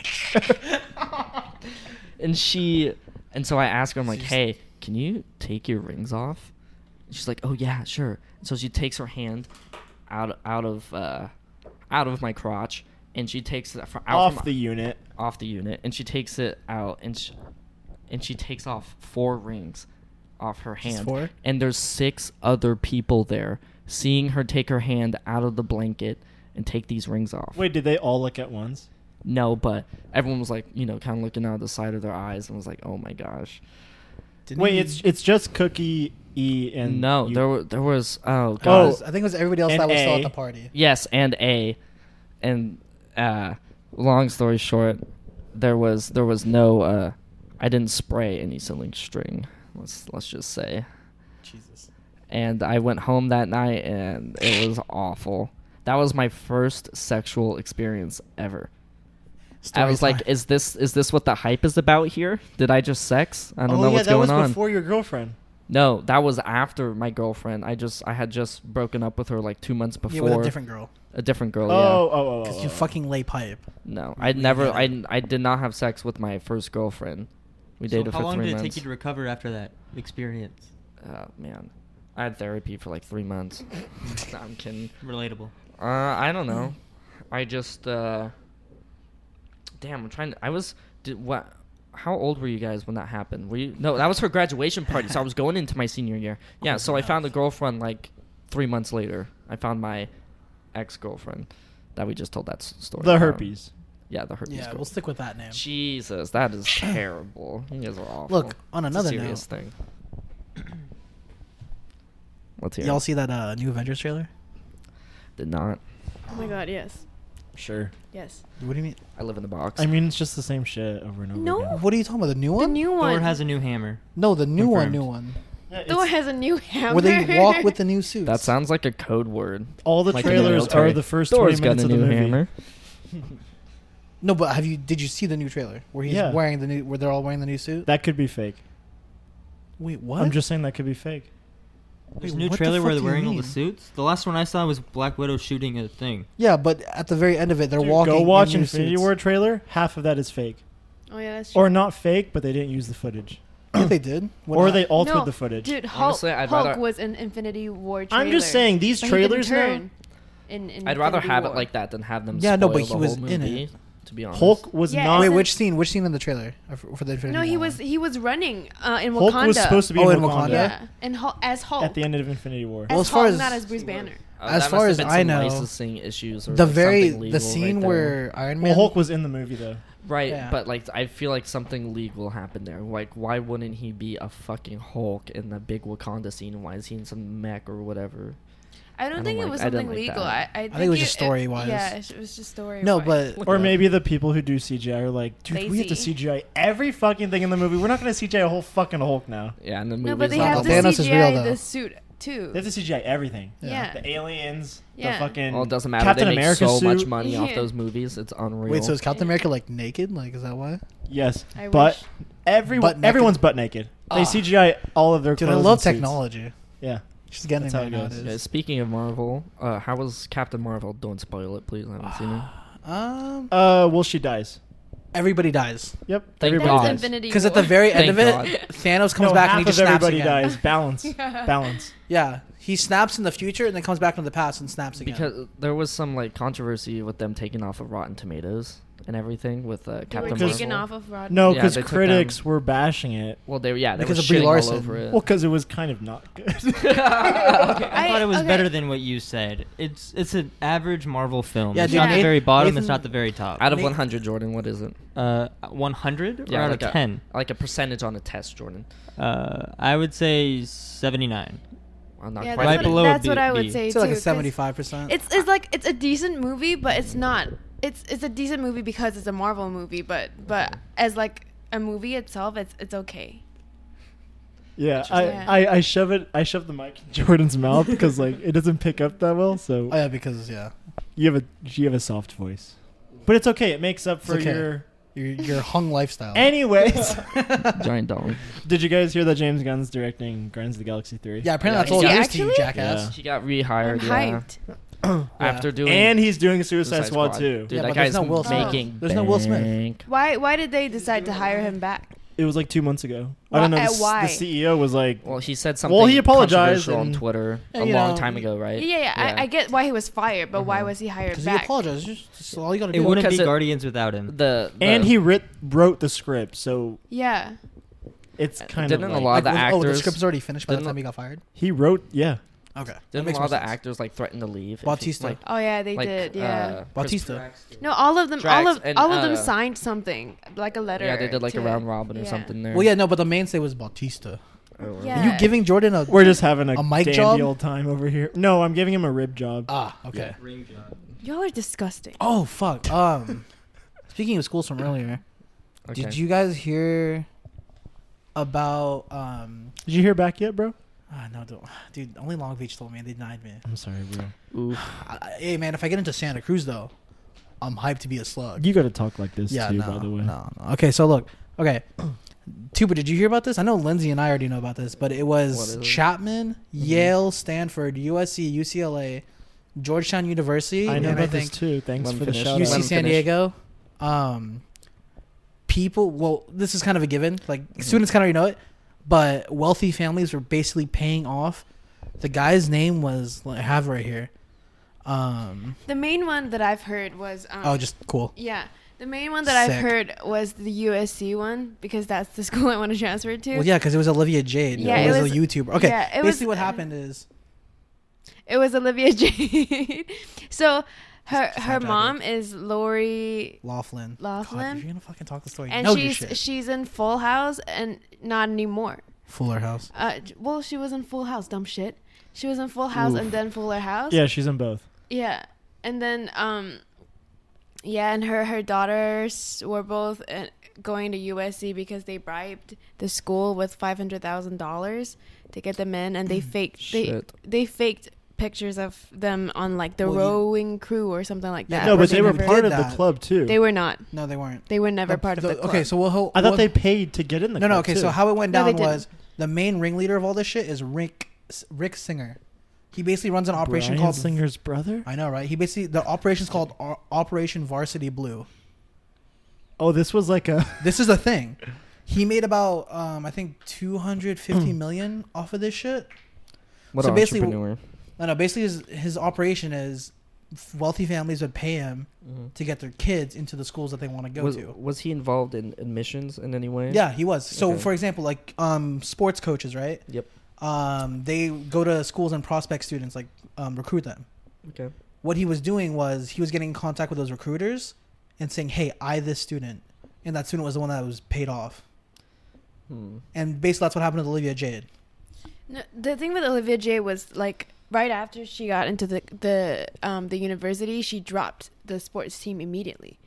and she and so I ask her, I'm like, She's- hey, can you take your rings off? And she's like, oh yeah, sure. So she takes her hand out out of uh, out of my crotch, and she takes it fr- out Off from, the unit. off the unit, and she takes it out, and she, and she takes off four rings off her Just hand. four? And there's six other people there, seeing her take her hand out of the blanket and take these rings off. Wait, did they all look at once? No, but everyone was like, you know, kind of looking out of the side of their eyes and was like, oh my gosh. Didn't Wait, he- it's it's just Cookie, E, and no, you- there were there was oh Oh, god. I think it was everybody else And that was still A. at the party. Yes, and A, and uh, long story short, there was there was no uh, I didn't spray any ceiling string. Let's let's just say. Jesus. And I went home that night, and it was awful. That was my first sexual experience ever. I Story was like, time. "Is this is this what the hype is about here? Did I just sex? I don't oh know yeah, what's that going was on." before your girlfriend. No, that was after my girlfriend. I just I had just broken up with her like two months before. Yeah, with a different girl. A different girl. Oh, yeah. oh, oh, oh, Because oh, you oh. fucking lay pipe. No, We- I we never. get I it. I did not have sex with my first girlfriend. We So dated how for long three did it months. take you to recover after that experience? Oh man, I had therapy for like three months. No, I'm kidding. Relatable. Uh, I don't know. I just uh. Damn, I'm trying to. I was. Did what? How old were you guys when that happened? Were you? No, that was her graduation party. So I was going into my senior year. Yeah. Close So I found a enough. girlfriend like three months later. I found my ex-girlfriend that we just told that s- story. The about. herpes. Yeah, the herpes. Yeah, girl. we'll stick with that name. Jesus, that is terrible. You guys are awful. Look, on It's a another serious note, thing. Let's hear. y'all it. see that uh, new Avengers trailer? Did not. Oh my god, yes. Sure. Yes. What do you mean? I live in the box. I mean, it's just the same shit over and over No. again. What are you talking about? The new The one? new one. Thor has a new hammer. No, the new one, Confirmed. new one. Yeah, Thor it's- has a new hammer. Where they walk with the new suits. that sounds like a code word. all the like in the trailers military. are the first Thor's twenty got minutes a of the new movie. hammer. No, but have you? Did you see the new trailer where he's Yeah. wearing the new? Where they're all wearing the new suit? That could be fake. Wait, what? I'm just saying that could be fake. There's Wait, a new what the trailer fuck where do they're you wearing all the mean? suits. The last one I saw was Black Widow shooting a thing. Yeah, but at the very end of it, they're Dude, walking. go watch in new Infinity suits. War trailer. Half of that is fake, Oh yeah, that's true. or not fake, but they didn't use the footage, Yeah, they did. When or I- they altered No, the footage. Dude, Hulk, Honestly, I'd Hulk rather- was an Infinity War trailer. I'm just saying these but he didn't trailers now. turn in, in I'd rather Infinity have War. it like that than have them. Yeah, no, but spoil he the was whole in movie it. To be honest, Hulk was Yeah, not. Wait, isn't- which scene? Which scene in the trailer uh, for for the Infinity No, he War was one? he was running uh, in Hulk Wakanda. was supposed to be Oh, in in Wakanda, Wakanda? Yeah, and Hul- as Hulk. at the end of Infinity War. as Well, as Hulk, far as- not as Bruce Banner. Uh, As that far must as have been I some know, licensing issues or The like very something the legal scene right there. where Iron Man. Well, Hulk was in the movie though. Right, Yeah. but like I feel like something legal happened there. Like, why wouldn't he be a fucking Hulk in the big Wakanda scene? Why is he in some mech or whatever? I don't I don't think it like- was I don't something like legal. that. I, I, think think it was just story-wise. Yeah, it was just story. No, but Look Or it up. maybe the people who do C G I are like, dude, we have to Lazy. C G I every fucking thing in the movie. We're not going to C G I a whole fucking Hulk now. Yeah, and the movie. no, but they not have the- to Thanos is C G I real, though. the suit too. They have to C G I everything. Yeah. The aliens, Yeah. the fucking Well, it doesn't matter. Captain they make America so suit. much money off Yeah. those movies. It's unreal. Wait, so is Captain Yeah. America like naked? Like, is that why? Yes, I but wish. every Butt naked. everyone's butt naked. They Ah. C G I all of their Dude, I clothes love and suits. technology. Yeah. She's getting That's it how right it goes. nowadays. Yeah, speaking of Marvel, uh, how was Captain Marvel? Don't spoil it, please. I haven't seen it. Um, Uh, well, she dies. everybody dies Yep. Thank everybody That's God. dies. Infinity because at the War. very end Thank of it, God. Thanos comes no, back half and he just of snaps everybody again. dies. Balance. Balance. Yeah, he snaps in the future and then comes back from the past and snaps again. Because there was some like controversy with them taking off of Rotten Tomatoes and everything with uh, They were Captain Because- taken Marvel. off of Rotten. No, Yeah, because they took critics down- were bashing it. Well, they yeah they Because were of Brie shitting all Larson. over it. Well, because it was kind of not good. I, I- thought it was okay. better than what you said. It's it's an average Marvel film. Yeah, it's dude, not the Nathan- very bottom. Nathan- it's not the very top. out of Nate- one hundred, Jordan, what is it? Uh, one hundred or Yeah, out like of a- ten? Like a percentage on a test, Jordan. Uh, I would say seventy-nine. I'm not Yeah, quite Right that's, sure. below what, a that's what B- I would B. say it's too. like a 'cause seventy-five percent. It's it's like it's a decent movie, but it's not. It's it's a decent movie because it's a Marvel movie, but but as like a movie itself, it's it's okay. Yeah, I, Yeah. I, I shove it. I shove the mic in Jordan's mouth because like it doesn't pick up that well. So Oh yeah, because yeah, you have a you have a soft voice, but it's okay. It makes up It's for okay. your. your your hung lifestyle. Anyways, Giant dog. did you guys hear that James Gunn's directing Guardians of the Galaxy three? yeah, apparently Yeah, that's all he it got- is to you, Actually? jackass. He got I'm rehired. Yeah. hyped. After doing and he's doing Suicide, Suicide Squad, Squad. too. Dude, Yeah, that but there's guy's no Will Smith. making There's no Will Smith. bank. Why why did they decide to hire him back? It was like two months ago. Why- I don't know. uh, The, s- why? the C E O was like, Well, he said something. Well, he apologized controversial on and- Twitter Yeah, a you long know, time ago, right? Yeah, yeah, I, I get why he was fired, but why Mhm. was he hired Because he back? apologized. Just, just all you gotta It do. Well, wouldn't be because it- Guardians without him. The, the and he writ, wrote the script, so Yeah, it's kind Didn't of a like, lot of the was- oh, the actors- script was already finished by the didn't- time he got fired. he wrote. Yeah, Okay, that didn't a makes lot of more the sense. actors like threaten to leave? if he- Bautista. Like, oh yeah, they like, did. Yeah, uh, Chris- Bautista. no, all of them, Drax all of and, all of them uh, signed something like a letter. Yeah, they did like a to- round robin or yeah. something there. Well, yeah, no, but the mainstay was Bautista. Oh, well. Yeah. Are you giving Jordan a? we're just having a, A mic dandy job? old time over here. No, I'm giving him a rib job. Ah, okay. Y'all are disgusting. Oh fuck. Um, speaking of schools from earlier, Okay. did you guys hear about um? Did you hear back yet, bro? Ah, no, don't, dude. Only Long Beach told me and they denied me. I'm sorry, bro. Oof. I, I- hey man, if I get into Santa Cruz though, I'm hyped to be a slug. You got to talk like this yeah, too, no, by the way. no, no. Okay, so look, okay. Tuba, did you hear about this? I know Lindsay and I already know about this, but it What was is it? Chapman, Mm-hmm. Yale, Stanford, U S C, U C L A, Georgetown University, I know and about I this think too. Thanks Let him for the finish. shout U Let C him out. San finish. Diego. Um, people. Well, this is kind of a given. Like Mm-hmm. students kind of already know it, but wealthy families were basically paying off. The guy's name was I have it right here. Um. The main one that I've heard was um, Oh, just cool. yeah. The main one that I've Sick. heard was the U S C one because that's the school I want to transfer to. Well, yeah, because it was Olivia Jade. Yeah, it, it was, was- a YouTuber. Okay, yeah, it basically was, what uh, happened is It was Olivia Jade. So her Just her hijack mom is Lori, Laughlin. Laughlin? God, if you're gonna fucking talk the story, and know your she's shit. she's in Full House and not anymore. Fuller House. Uh, j- well, she was in Full House, dumb shit. She was in Full House Oof. and then Fuller House. Yeah, she's in both. Yeah, and then um, yeah, and her her daughters were both uh, going to U S C because they bribed the school with five hundred thousand dollars to get them in, and they faked they Shit. they faked pictures of them on like the Well, you- rowing crew or something like Yeah, that. no, where but they were never- part did of the that. club too. They were not. No, they weren't. They were never part of the, club. Okay, so we'll. ho- I thought we'll- they paid to get in the No, club no. Okay, too. so how it went No, they down was the main ringleader of all this shit is Rick Rick Singer. He basically runs an operation Bryan called. Singer's brother? I know, right? He basically the operation's called O- Operation Varsity Blue. Oh, this was like a This is the thing. He made about um I think two hundred fifty million off of this shit. What So an basically- entrepreneur. No, no. Basically, his his operation is wealthy families would pay him Mhm. to get their kids into the schools that they want to go was, to. was he involved in admissions in any way? Yeah, he was. So, Okay. for example, like um, sports coaches, right? Yep. Um, they go to schools and prospect students, like um, recruit them. Okay. What he was doing was he was getting in contact with those recruiters and saying, "Hey, I this student," and that student was the one that was paid off. Hmm. And basically, that's what happened with Olivia Jade. No, the thing with Olivia Jade was like right after she got into the the um the university, she dropped the sports team immediately.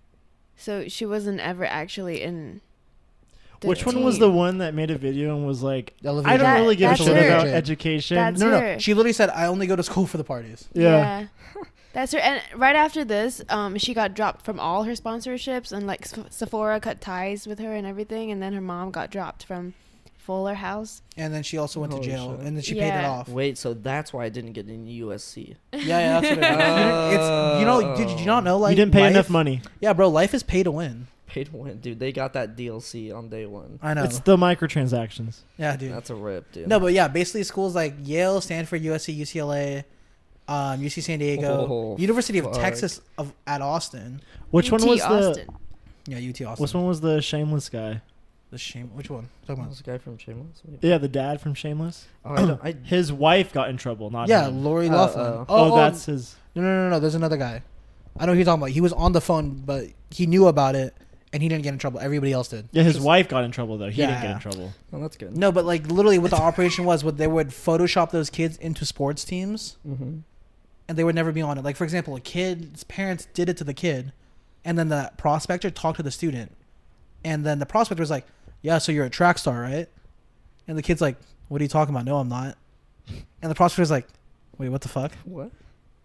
So she wasn't ever actually in. The Which one team. was the one that made a video and was like, Olivia I don't That- really give a that's shit her. about education. That's No, no, her. she literally said, "I only go to school for the parties." Yeah. That's her. And right after this, um, she got dropped from all her sponsorships, and like Seph- Sephora cut ties with her and everything. And then her mom got dropped from Fuller House. And then she also went Holy to jail, shit. and then she paid it Yeah. off. Wait, so that's why I didn't get into U S C. Yeah, yeah, that's what it is. It's you know, did you not know? Like you didn't pay life- enough money. Yeah, bro, life is pay to win. Paid to win, dude. They got that D L C on day one. I know. It's the microtransactions. Yeah, dude. That's a rip, dude. No, but yeah, basically schools like Yale, Stanford, U S C, U C L A, um, U C San Diego, Oh, University of fuck. Texas of at Austin. Which one U T was the? Austin. Yeah, U T Austin. Which one was the shameless guy? The shame. Which one? Talking Who's about? the guy from Shameless? Wait. Yeah, the dad from Shameless. Oh, I don't, I, His wife got in trouble, not Yeah, him. Lori Uh, Loughlin. uh, Oh, that's his. no, no, no, no. There's another guy. I know who you're talking about. He was on the phone, but he knew about it, and he didn't get in trouble. Everybody else did. Yeah, his Just- wife got in trouble though. He Yeah, didn't get yeah. in trouble. oh, that's good. No, but like literally, what the operation was, what they would Photoshop those kids into sports teams, Mm-hmm. and they would never be on it. Like for example, a kid's parents did it to the kid, and then the prospector talked to the student, and then the prospector was like, "Yeah, so you're a track star, right?" And the kid's like, "What are you talking about? No, I'm not." And the prospector's like, "Wait, what the fuck?" What?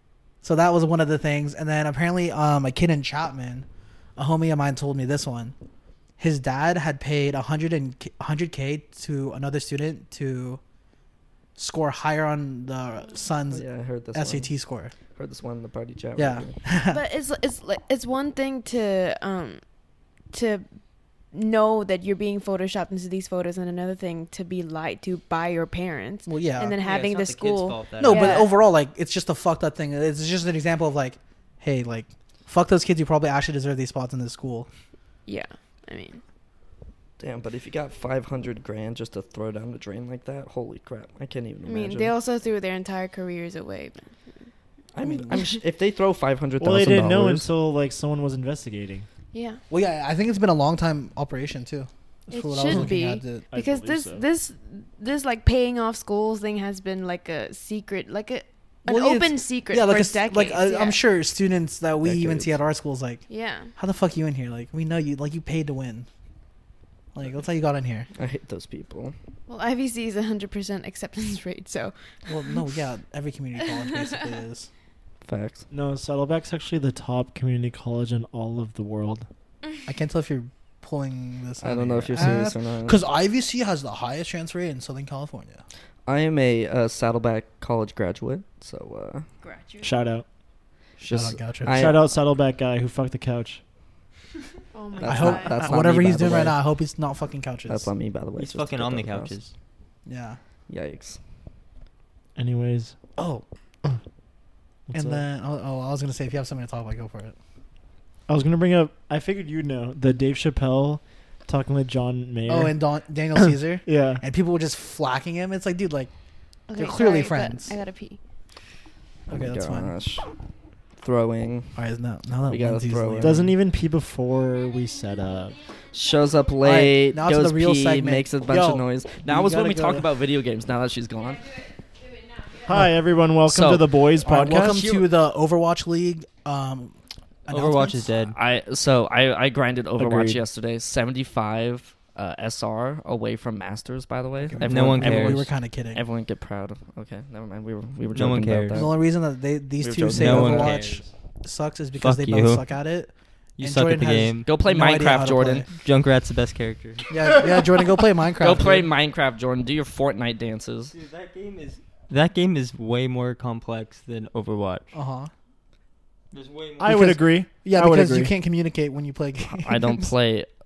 So that was one of the things. And then apparently, um, a kid in Chapman, a homie of mine told me this one. His dad had paid one hundred and one hundred K to another student to score higher on the son's Oh, yeah, I heard this S A one. T score. Heard this one in the party chat. Yeah. right But it's it's like it's one thing to um to know that you're being photoshopped into these photos, and another thing to be lied to by your parents, Well, yeah. and then having the school. no, Yeah. but overall, like, it's just a fucked up thing. It's just an example of, like, hey, like, fuck those kids who probably actually deserve these spots in this school. Yeah, I mean, Damn, but if you got five hundred grand just to throw down the drain like that, holy crap! I can't even I imagine. mean, they also threw their entire careers away. But I mean, I'm sh- if they throw five hundred Well, thousand they didn't know dollars, until like someone was investigating. yeah, Well, yeah, I think it's been a long time operation, too. That's It what I was should looking be. at, the- I because believe this so. this this like paying off schools thing has been like a secret, like a an Well, yeah, open it's- secret yeah, like, for a s- decades. like uh, yeah. I'm sure students that we even Decades. see at our schools, like, Yeah, how the fuck you in here? Like, we know you, like, you paid to win. Like, that's how you got in here. I hate those people. well, I V C is a hundred percent acceptance rate, so Well, no, yeah, every community college basically is. Facts. No, Saddleback's actually the top community college in all of the world. I can't tell if you're pulling this. I don't know if you're serious or not. Because I V C has the highest transfer rate in Southern California. I am a uh, Saddleback College graduate, so uh, graduate. Shout out. Shout just out Goucher. I- Shout out Saddleback guy who fucked the couch. Oh my That's I hope not- that's not whatever me, he's by the doing right way. now, I hope he's not fucking couches. that's not me, by the way. He's just to fucking get on the that across. couches. Yeah. Yikes. Anyways. Oh, what's and up? then, oh, oh, I was gonna say, if you have something to talk about, go for it. I was gonna bring up. I figured you'd know the Dave Chappelle talking with John Mayer. Oh, and Don, Daniel Caesar, yeah. and people were just flacking him. It's like, dude, like, Okay, They're clearly sorry, but friends. I gotta pee. oh okay, my that's fine. gosh. Throwing. All right, now, now that We gotta Lindsay's throw leaving- in. Doesn't even pee before we set up. Shows up late, now to goes the real pee, segment. makes a bunch Yo, of noise. Now we is when gotta we talk go- about video games. Now that she's gone. Hi everyone, welcome So- to the Boys All right, Podcast. welcome to the Overwatch League. Um, Overwatch is announcements. dead. I so I I grinded Overwatch Agreed. yesterday. seventy-five uh, S R away from Masters. By the way, Okay, No one everyone, cares. We were kind of kidding. Everyone get proud. Okay, never mind. We were we were No joking one cares. about The that. only reason that they these We were two joking say No one Overwatch cares. sucks is because Fuck they you. both suck at it. You And suck Jordan at the has game. Go play no idea how Minecraft, to Jordan. play. Junkrat's the best character. Yeah, yeah, Jordan, go play Minecraft. Go play dude. Minecraft, Jordan. Do your Fortnite dances. Dude, that game is that game is way more complex than Overwatch. Uh huh. There's way more. I would because- agree. Yeah, I would because you agree. can't communicate when you play games. I don't play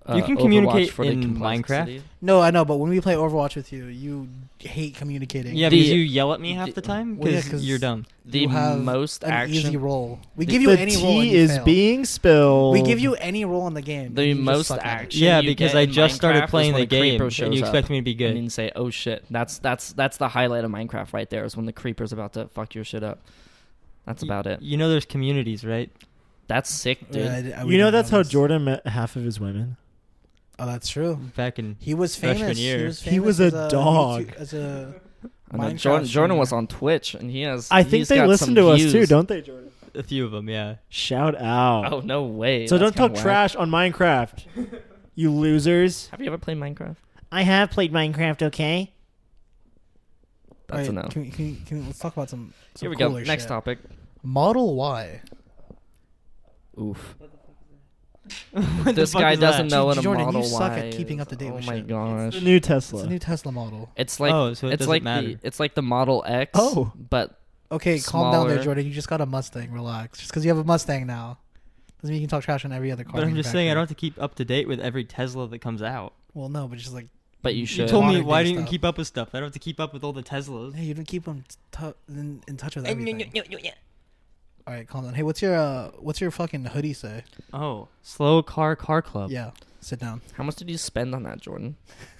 uh, You can Overwatch communicate for the in complexity. No, I know, but when we play Overwatch with you, you hate communicating. Yeah, The- because you yell at me half the- the time Well, yeah, because 'cause you're dumb. The you have most an action. easy roll. We The- give you the any roll and tea you is fail. being spilled. We give you any role in the game. The and you just most suck at it. action. Yeah, you because get I in just started Minecraft is playing when the a creeper game, and shows you up. expect me to be And good. then say, "Oh shit!" That's that's that's the highlight of Minecraft right there. Is when the creeper's about to fuck your shit up. That's Y- about it. You know, there's communities, right? That's sick, dude. Yeah, I- I- we You know didn't that's how this. Jordan met half of his women. Oh, that's true. Back in He was Freshman famous. year. He was, He famous was as a dog. YouTube- As a I know Minecraft Jordan, Jordan was streamer. on Twitch, and he has. I think he's they got listen some to us views. too, don't they, Jordan? a few of them, yeah. Shout out. Oh no way! so That's don't talk kinda whack. trash on Minecraft, you losers. Have you ever played Minecraft? I have played Minecraft. Okay. That's a Alright, no. Can we, can we, can we, let's talk about some. some Here we go. cooler Next shit. topic. Model Y. Oof. What the This fuck guy is that? doesn't know what a Jordan, you Model suck Y at keeping is. up to date Oh with my shit. gosh! The new It's Tesla. a new Tesla model. It's like Oh, so it it's doesn't like matter. the it's like the Model X. Oh. but Okay, calm down there, Smaller. Jordan. You just got a Mustang. Relax. Just because you have a Mustang now doesn't mean you can talk trash on every other car. But I'm just saying, I don't manufacturer. have to keep up to date with every Tesla that comes out. Well, no, but just like. but you You should. told me, Modern why day didn't you stuff. keep up with stuff? I don't have to keep up with all the Teslas. Hey, you don't keep them t- in, in touch with everything. All right, calm down. Hey, what's your uh, what's your fucking hoodie say? Oh, Slow Car Car Club. Yeah, sit down. How much did you spend on that, Jordan?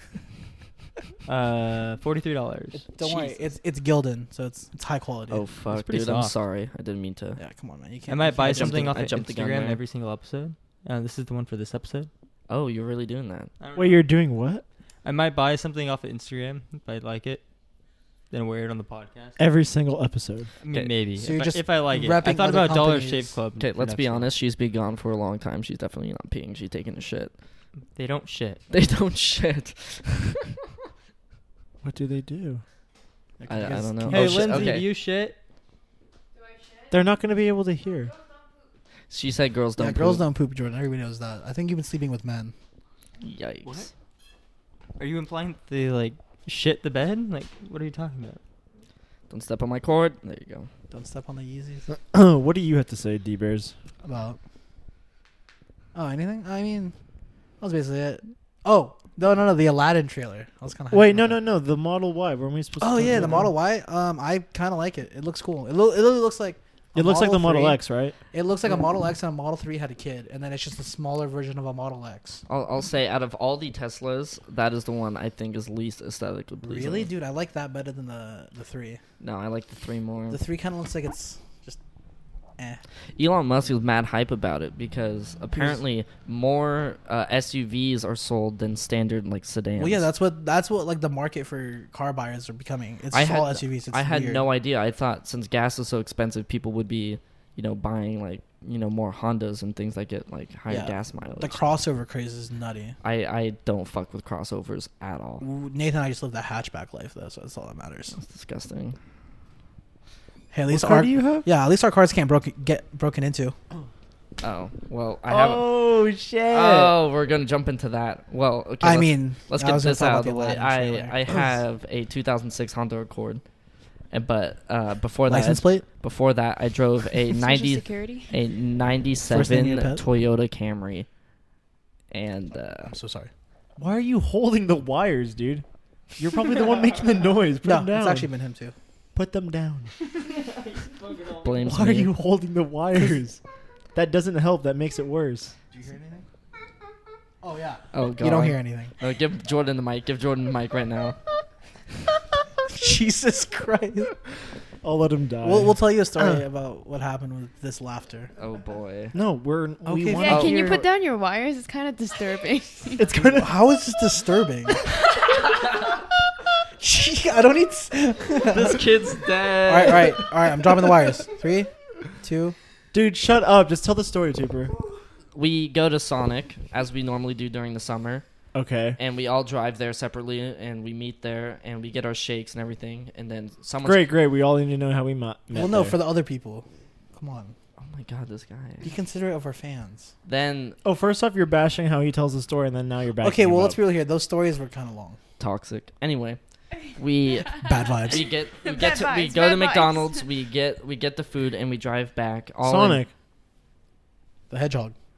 Uh, forty-three dollars. Don't worry, Jesus. it's it's Gildan, so it's it's high quality. Oh fuck, pretty dude! I'm soft. sorry. I didn't mean to. yeah, come on, man. You I can't. might you buy can't- jumped something the- off I of jumped the gun Instagram there. every single episode. Uh, this is the one for this episode. Oh, you're really doing that? I don't Wait, know. you're doing what? I might buy something off of Instagram if I like it, then wear it on the podcast. Every single episode. I mean, Okay. maybe So you're if, I, just if I like it. I repping thought other about Dollar companies. Shave Club. Okay, for let's next be one. honest. She's been gone for a long time. She's definitely not peeing. She's taking a shit. They don't shit. They don't shit. What do they do? I, I don't know. Hey, oh, shit. Lindsay, Okay. do you shit? They're not going to be able to hear. She said girls don't. Yeah, girls poop. don't poop, Jordan. Everybody knows that. I think you've been sleeping with men. Yikes. What? Are you implying that they like shit the bed? Like, what are you talking about? Don't step on my cord. There you go. Don't step on the Yeezys. What do you have to say, D Bears? About. Oh, anything? I mean, that was basically it. Oh, no, no, no. The Aladdin trailer. I was kind of. Wait, no, no, no. The Model Y. Weren't we supposed Oh to? yeah, talk the about Model Y. Um, I kind of like it. It looks cool. It, lo- it literally looks like. a It looks like the Model three. X, right? It looks like a Model X and a Model three had a kid, and then it's just a smaller version of a Model X. I'll, I'll say out of all the Teslas, that is the one I think is least aesthetically pleasing. Really, dude? I like that better than the the three. No, I like the three more. The three kind of looks like it's just. Eh. Elon Musk was mad hype about it because apparently more uh, S U Vs are sold than standard like sedans. Well, yeah, that's what that's what like the market for car buyers are becoming. It's I all had- S U Vs. It's I had weird. no idea. I thought since gas is so expensive, people would be, you know, buying like you know more Hondas and things that get like higher Yeah. gas mileage. The crossover craze is nutty. I I don't fuck with crossovers at all. Nathan and I just live that hatchback life though, so that's all that matters. It's disgusting. Hey, at What least car our do you have? yeah, at least our cars can't broke get broken into. Oh well, I have. Oh shit! Oh, we're gonna jump into that. Well, okay. I let's- mean, let's I get was gonna this talk out about of the the way. Aladdin I trailer. I have a two thousand six Honda Accord, and but uh, before that, License plate. before that, I drove a Social ninety security. a ninety-seven First name of your pet? Toyota Camry, and uh, I'm so sorry. Why are you holding the wires, dude? You're probably the one making the noise. Put No, them down. it's actually been him too. Put them down. blames Why me. are you holding the wires? That doesn't help. That makes it worse. Do you hear anything? Oh yeah. Oh god, You don't hear anything. No, give Jordan the mic. Give Jordan the mic right now. Jesus Christ. I'll let him die. We'll we'll tell you a story about what happened with this laughter. Oh boy. no, we're Okay, we fine. want Yeah, Oh. can you put down your wires? It's kind of disturbing. It's kind of How is this disturbing? Gee, I don't need. s- This kid's dead. all right, all right, all right. I'm dropping the wires. Three, two. dude. Shut up. Just tell the story, Tuber. We go to Sonic as we normally do during the summer, Okay. and we all drive there separately, and we meet there, and we get our shakes and everything, and then someone. Great, great. We all need to know how we met. Well, no, for the other people. Come on, Oh my god, this guy. be considerate of our fans. Then Oh, first off, you're bashing how he tells the story, and then now you're bashing. Okay, well, him let's up. be real here. Those stories were kind of long. toxic. Anyway, we Bad vibes. we get we Bad get to, we vibes, go bad to vibes. McDonald's. We get we get the food and we drive back. All in- Sonic. The Hedgehog.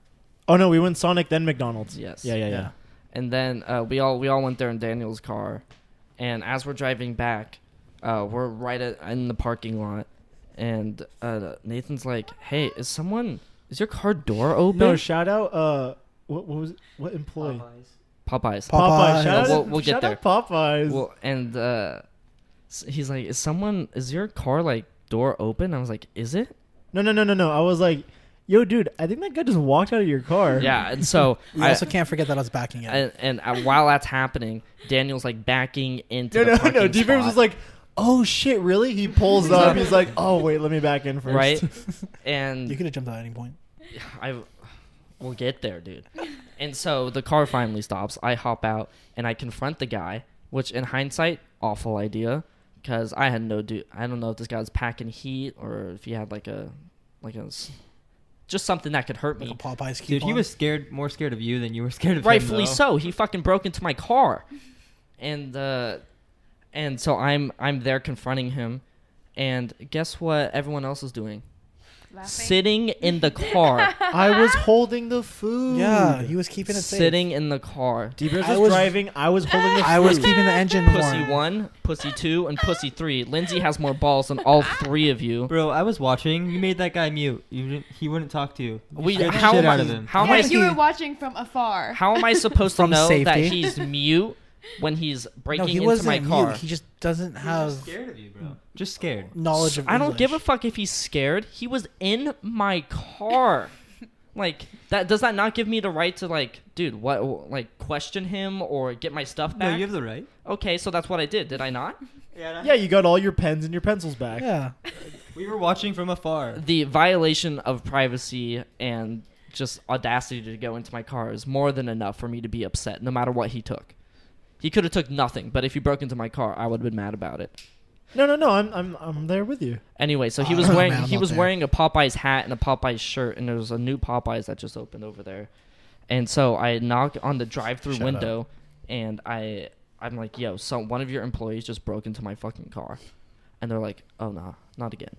Oh no, we went Sonic then McDonald's. Yes. Yeah, yeah, yeah. Yeah. And then uh, we all we all went there in Daniel's car, and as we're driving back, uh, we're right at, in the parking lot, and uh, Nathan's like, "Hey, is someone? Is your car door open?" No, shout out. Uh, what, what was it? What employee? Popeyes. Pop- Popeyes. Shout out, We'll- we'll get shout there. out Popeyes. Well, and uh, s- he's like, "Is someone? Is your car like door open?" I was like, "Is it?" no, no, no, no, no. I was like, yo, dude, I think that guy just walked out of your car. Yeah, and so We I, also can't forget that I was backing it. and, and uh, while that's happening, Daniel's like backing into No, the no, parking no. D-Babes spot, was like, oh shit, really? He pulls up. He's like, oh wait, let me back in first. right, you and could have jumped out at any point. I we'll get there, dude. And so the car finally stops. I hop out and I confront the guy, which in hindsight, awful idea, because I had no do. I don't know if this guy was packing heat or if he had like a like a s- just something that could hurt Like a me. Popeyes Dude, coupon. he was scared, more scared of you than you were scared of Rightfully him. though. so. He fucking broke into my car, and uh, and so I'm I'm there confronting him, and guess what? Everyone else is doing. Laughing. Sitting in the car. I was holding the food. Yeah, he was keeping it safe. Sitting in the car. D-Babes I was, was- driving. I was holding the food. I was keeping the engine Pussy warm. one, pussy two, and pussy three. Lindsay has more balls than all three of you. Bro, I was watching. You made that guy mute. You didn't, he wouldn't talk to you. You We, scared the how shit am out I, of him. how am yeah, I, you were watching from afar. how am I supposed to From know that safety. he's mute when he's breaking No, he into wasn't my car? mute. He just doesn't have scared of you, bro. Just scared. knowledge of I don't give a English. fuck if he's scared. He was in my car. Like that does that not give me the right to like, dude, what like question him or get my stuff back? No, you have the right. Okay, so that's what I did. Did I not? Yeah. Yeah, you got all your pens and your pencils back. Yeah. We were watching from afar. The violation of privacy and just audacity to go into my car is more than enough for me to be upset, no matter what he took. He could have took nothing, but if he broke into my car, I would have been mad about it. No, no, no. I'm, I'm, I'm there with you. Anyway, so he Oh, was wearing man, I'm he not was there. wearing a Popeyes hat and a Popeyes shirt, and there was a new Popeyes that just opened over there. And so I knock on the drive-through Shout window, and I I'm like, "Yo, so one of your employees just broke into my fucking car," and they're like, "Oh no, not again."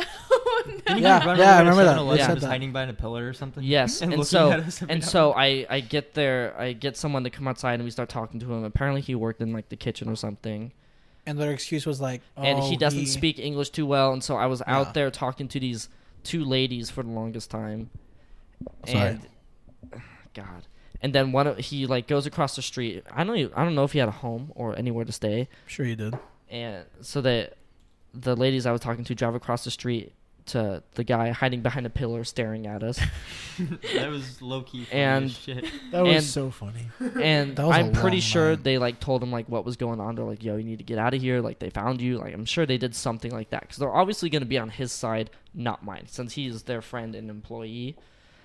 Didn't you Yeah, run yeah, I over to remember that. 7-Eleven They and said was that. hiding behind a pillar or something? Yes, and, and looking so at us every and now so I I get there, I get someone to come outside, and we start talking to him. Apparently, he worked in like the kitchen or something. And their excuse was like, oh, and he doesn't speak English too well, and so I was out Yeah. there talking to these two ladies for the longest time. Sorry. And God, and then one of, he like goes across the street. I don't even, I don't know if he had a home or anywhere to stay, Sure you did. and so that the ladies I was talking to drive across the street to the guy hiding behind a pillar staring at us, that was low key. And- And shit. That was And- so funny. and That was a I'm pretty long sure line. they like told him like what was going on. They're like, "Yo, you need to get out of here." Like they found you. Like I'm sure they did something like that because they're obviously going to be on his side, not mine, since he's their friend and employee.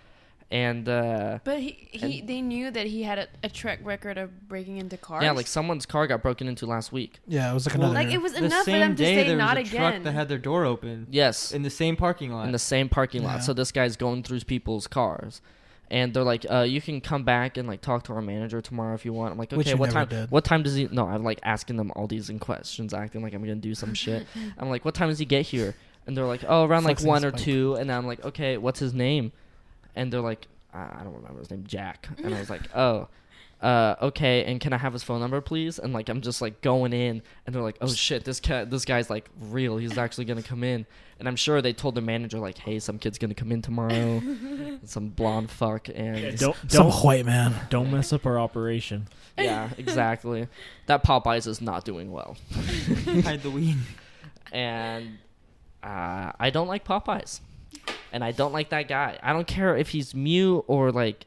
And uh, But he, he And- they knew that he had a, a track record of breaking into cars. yeah, like someone's car got broken into last week. Yeah, it was like Well, another. like it was The enough for same them to day, say there was not a again. truck that had their door open Yes, in the same parking lot. in the same parking lot. Yeah. So this guy's going through people's cars, and they're like, uh, "You can come back and like talk to our manager tomorrow if you want." I'm like, Which "Okay, you what never time? did. What time does he?" No, I'm like asking them all these in questions, acting like I'm gonna do some shit. I'm like, "What time does he get here?" And they're like, "Oh, around like Flexing one his or pipe. two." And I'm like, "Okay, what's his name?" And they're like, "I I don't remember his name, Jack." And I was like, "Oh." Uh, okay, and can I have his phone number, please? And like, I'm just like going in, and they're like, "Oh shit, this cat, this guy's like real. He's actually gonna come in." And I'm sure they told the manager like, "Hey, some kid's gonna come in tomorrow, some blonde fuck." And Don't, Some don't, white man. don't mess up our operation. yeah, exactly. That Popeyes is not doing well, Hide the weed. and uh, I don't like Popeyes, and I don't like that guy. I don't care if he's mute or like.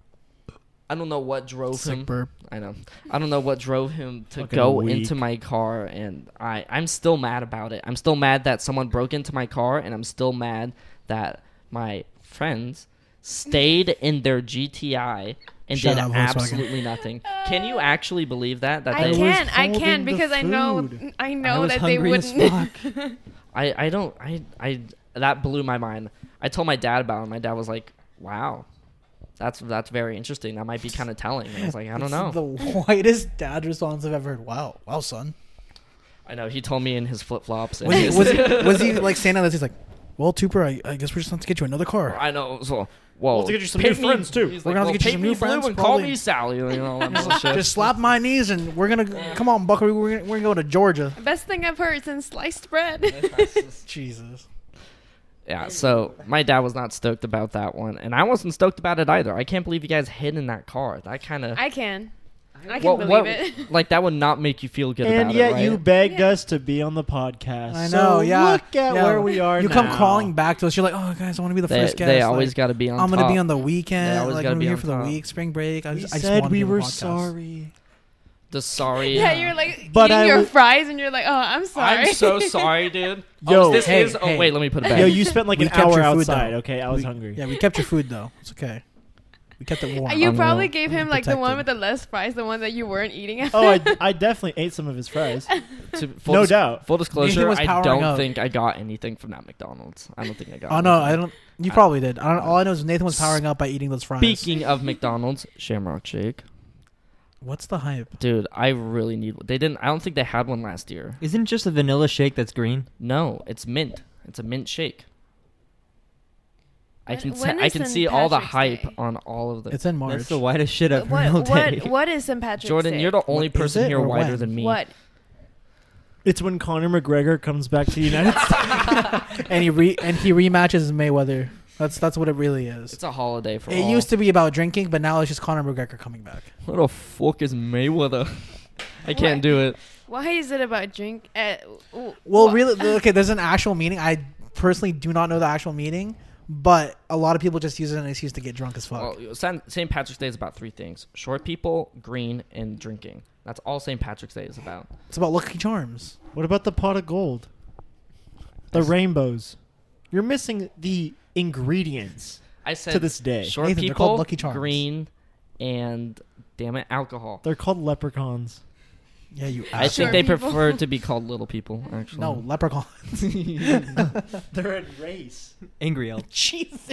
I don't know what drove Sick him. burp. I know. I don't know what drove him to Fucking go weak. into my car, and I I'm still mad about it. I'm still mad that someone broke into my car, and I'm still mad that my friends stayed in their G T I and Shout did out Volkswagen. absolutely nothing. Can you actually believe that? That I they, was can, I holding can the because I know, food. I I know was that they hungry as wouldn't. fuck. I I don't I I that blew my mind. I told my dad about it. My dad was like, "Wow, that's that's very interesting. That might be kind of telling." And I was like, "I don't It's know." The whitest dad response I've ever heard. Wow, wow, son. I know he told me in his flip flops. Was he, was he, was he like standing there? He's like, well, Tooper, I, I guess we're just going to get you another car. I know. So, well, We'll get you some paint new me- friends, too. He's We're like, gonna well, get you paint some me new blue friends, and call probably. me Sally. You know, that bullshit. Just slap my knees and we're gonna come on, Buckaroo. We're gonna, we're gonna go to Georgia. Best thing I've heard since sliced bread. Jesus. Yeah, so my dad was not stoked about that one, and I wasn't stoked about it either. I can't believe you guys hid in that car. That kind of I can. I can Well, believe what- it. like that would not make you feel good And about yet it, right? you begged Yeah. us to be on the podcast. I know, So yeah. Look at Yeah. where we are You now. come crawling back to us. You're like, oh, guys, I want to be the they, first guest. they always like, got to be on I'm top. gonna be on the They weekend. always Like gotta I'm be here on for the top. week, spring break. I We just, I just said want to we be on the were podcast. sorry. the sorry. Yeah, you're like But eating I your would- fries, and you're like, oh, I'm sorry. I'm so sorry, dude. Yo, oh, this hey, is. Oh, hey. wait, let me put it back. Yo, you spent like We an kept hour your food, outside. though. Okay, I was We- hungry. Yeah, we kept your food though. It's okay. We kept it warm. You Unreal. probably gave him like the one Protected. with the less fries, the one that you weren't eating. After. Oh, I, I definitely ate some of his fries. To- full No dis- doubt. Full disclosure, was I powering don't up. think I got anything from that McDonald's. I don't think I got. Oh no, anything. I don't. You probably did. I don't, all I know is Nathan was powering up by eating those fries. Speaking of McDonald's, Shamrock Shake, What's the hype? dude, I really need. They didn't. I don't think they had one last year. Isn't it just a vanilla shake that's green? No, it's mint. It's a mint shake. I When- can se- when I is can Saint see all the Patrick's hype Day? on all of the. It's in March. That's the whitest shit I've what, heard all day. what, what is Saint Patrick's Jordan, Day? you're the only What is person it here or whiter when? than me. What? It's when Conor McGregor comes back to the United States. and he re- and he rematches Mayweather. That's that's what it really is. It's a holiday for It all. used to be about drinking, but now it's just Conor McGregor coming back. What the fuck is Mayweather? I can't What? do it. Why is it about drink? Uh, w- Well, wha- really, okay. There's an actual meaning. I personally do not know the actual meaning, but a lot of people just use it as an excuse to get drunk as fuck. Well, Saint Saint Patrick's Day is about three things: short people, green, and drinking. That's all Saint Patrick's Day is about. It's about Lucky Charms. What about the pot of gold? The rainbows. You're missing the ingredients I said to this day. short Nathan, they're people, called Lucky Charms. green, and damn it, alcohol. They're called leprechauns. Yeah, you. I asshole. think they people. prefer to be called little people. Actually, No, leprechaun. They're a race. Angry elf. Jesus.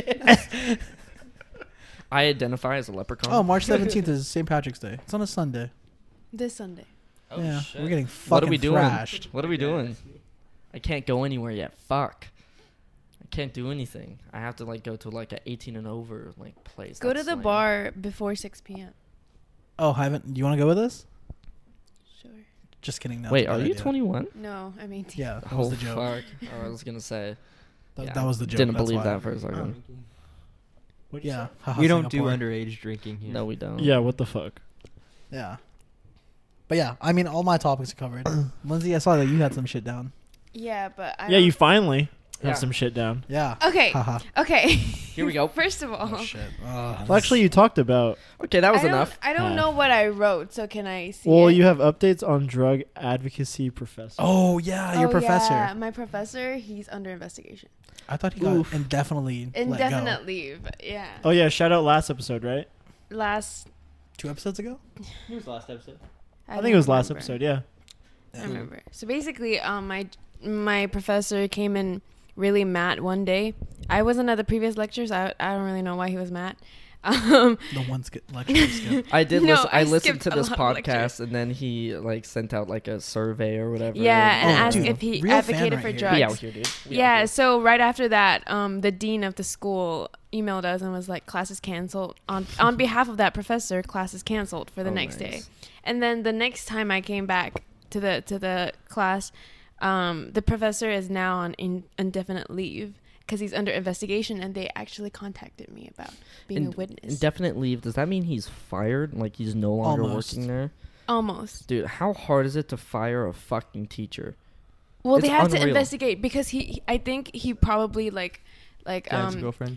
I identify as a leprechaun. Oh, March seventeenth is Saint Patrick's Day. It's on a Sunday. this Sunday. Oh, yeah, shit. we're getting fucking What are we doing? thrashed. What are we doing? I can't go anywhere yet. Fuck. I can't do anything. I have to like go to like a eighteen and over like place. Go to That's the lame. bar before six p.m. Oh, haven't. Do you want to go with us? Sure. Just kidding. No, Wait, it's a are bad you idea. twenty-one? No, I mean. Yeah, that Oh was the joke. fuck! Oh, I was gonna say. That, Yeah, that was the joke. Didn't that's believe why. that for a second. What'd you Yeah. say? haha, We don't do Singapore. underage drinking here. No, we don't. Yeah, what the fuck? Yeah. But yeah, I mean, all my topics are covered. Lindsay, I saw that you had some shit down. Yeah, but I Yeah, don't- you finally Yeah. have some shit down. Yeah. Okay. Haha. Okay. Here we go. First of all, Oh shit. Uh, Well, actually, you talked about. Okay, that was I don't- enough. I don't Huh. know what I wrote, so can I see Well, it? you have updates on drug advocacy professor. Oh yeah, your Oh, professor. Yeah, my professor, he's under investigation. I thought he got Oof. indefinitely let Indefinite leave. Yeah. Oh yeah, shout out last episode, right? Last. go. Two episodes ago. It was last episode. I, don't think it was last remember. episode. Yeah. I remember. So basically, um, my my professor came in really mad one day. I wasn't at the previous lectures. I I don't really know why he was mad. Um, The ones get lecture skip. I did. No, listen, I, I listened to skipped a this lot of lectures. podcast, and then he like sent out like a survey or whatever. yeah, and Oh, asked dude, if he real fan advocated right for here. drugs. We out here, dude. We out Yeah, here. so right after that, um, the dean of the school emailed us and was like, class is canceled. On on behalf of that professor, class is canceled for the Oh, next day. nice. And then the next time I came back to the to the class, um, the professor is now on in, indefinite leave because he's under investigation, and they actually contacted me about being In- a witness. Indefinite leave. Does that mean he's fired? Like he's no longer Almost. working there? Almost. Dude, how hard is it to fire a fucking teacher? Well, It's they have to unreal. investigate because he, he- I think he probably like, like Dad's um. girlfriend.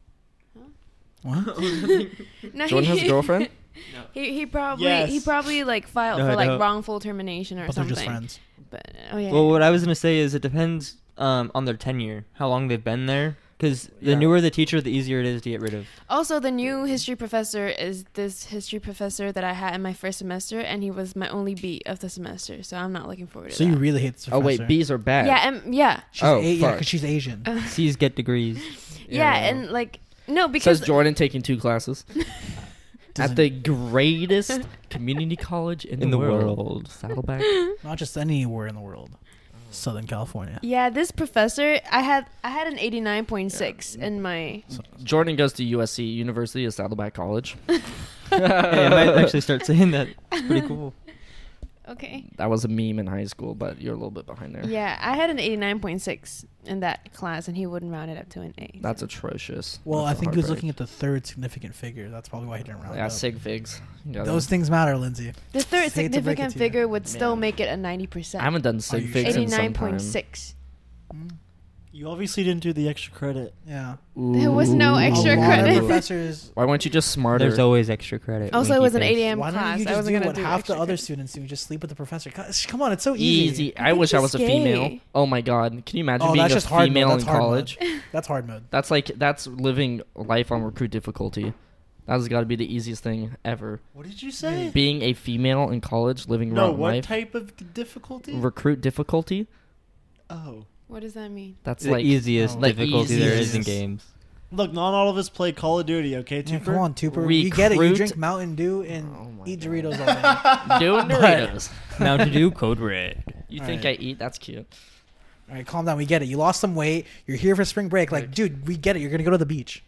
What? No, Jordan has a girlfriend? He he probably Yes. he probably like filed No, for I like don't. wrongful termination or But they're something. just friends. But oh yeah. Well, what I was gonna say is it depends um, on their tenure, how long they've been there. Because the Yeah. newer the teacher, the easier it is to get rid of. Also, the new history professor is this history professor that I had in my first semester, and he was my only B of the semester. So I'm not looking forward to So that. you really hate this Oh professor? wait, bees are bad. yeah, and yeah, She's Oh, a- yeah, fuck. because she's Asian. Uh, C's get degrees. yeah, and like no, because Says Jordan taking two classes Doesn't- at the greatest community college in, In the, the world. world. Saddleback. Not just anywhere in the world. Southern California. Yeah, this professor, I had I had an eighty-nine point six in my. Jordan goes to U S C, University of Saddleback College. Hey, I might actually start saying that. It's pretty cool. Okay. That was a meme in high school, but you're a little bit behind there. Yeah, I had an eighty-nine point six in that class, and he wouldn't round it up to an A. That's so. atrocious. Well, That's I a think he was heartbreak. looking at the third significant figure. That's probably why he didn't round Yeah, up. sig figs. You gotta- Those things matter, Lindsay. The third Hate to break it significant to you. figure would still Man. make it a ninety percent. I haven't done Are sig you figs sure? in some eighty-nine time. point six. You obviously didn't do the extra credit. Yeah. There was no Ooh. extra a lot credit. of professors. Why weren't you just smarter? There's always extra credit. Also, it Winky was an face. eight a.m. Why don't class. you I just wasn't do gonna what do half the extra other credit. students do? Just sleep with the professor. Gosh, come on, it's so easy. Easy. I wish I was a he's female. gay. Oh my god. Can you imagine Oh, being that's a just hard mode. female in That's hard mode. college? That's hard mode. That's like that's living life on recruit difficulty. That's got to be the easiest thing ever. What did you say? Being a female in college, living No, rotten what life. type of difficulty? Recruit difficulty. Oh. What does that mean? That's the like easiest oh, the difficulty there is in easiest. games. Look, not all of us play Call of Duty, okay, Yeah, Tooper? come on, Tooper. We get it. You Recruit- drink Mountain Dew and Oh my eat God. Doritos all day. doing But- Doritos. Mountain Dew Code Red. You All think right. I eat? That's cute. All right, calm down. We get it. You lost some weight. You're here for spring break. Like, Like- dude, we get it. You're gonna go to the beach.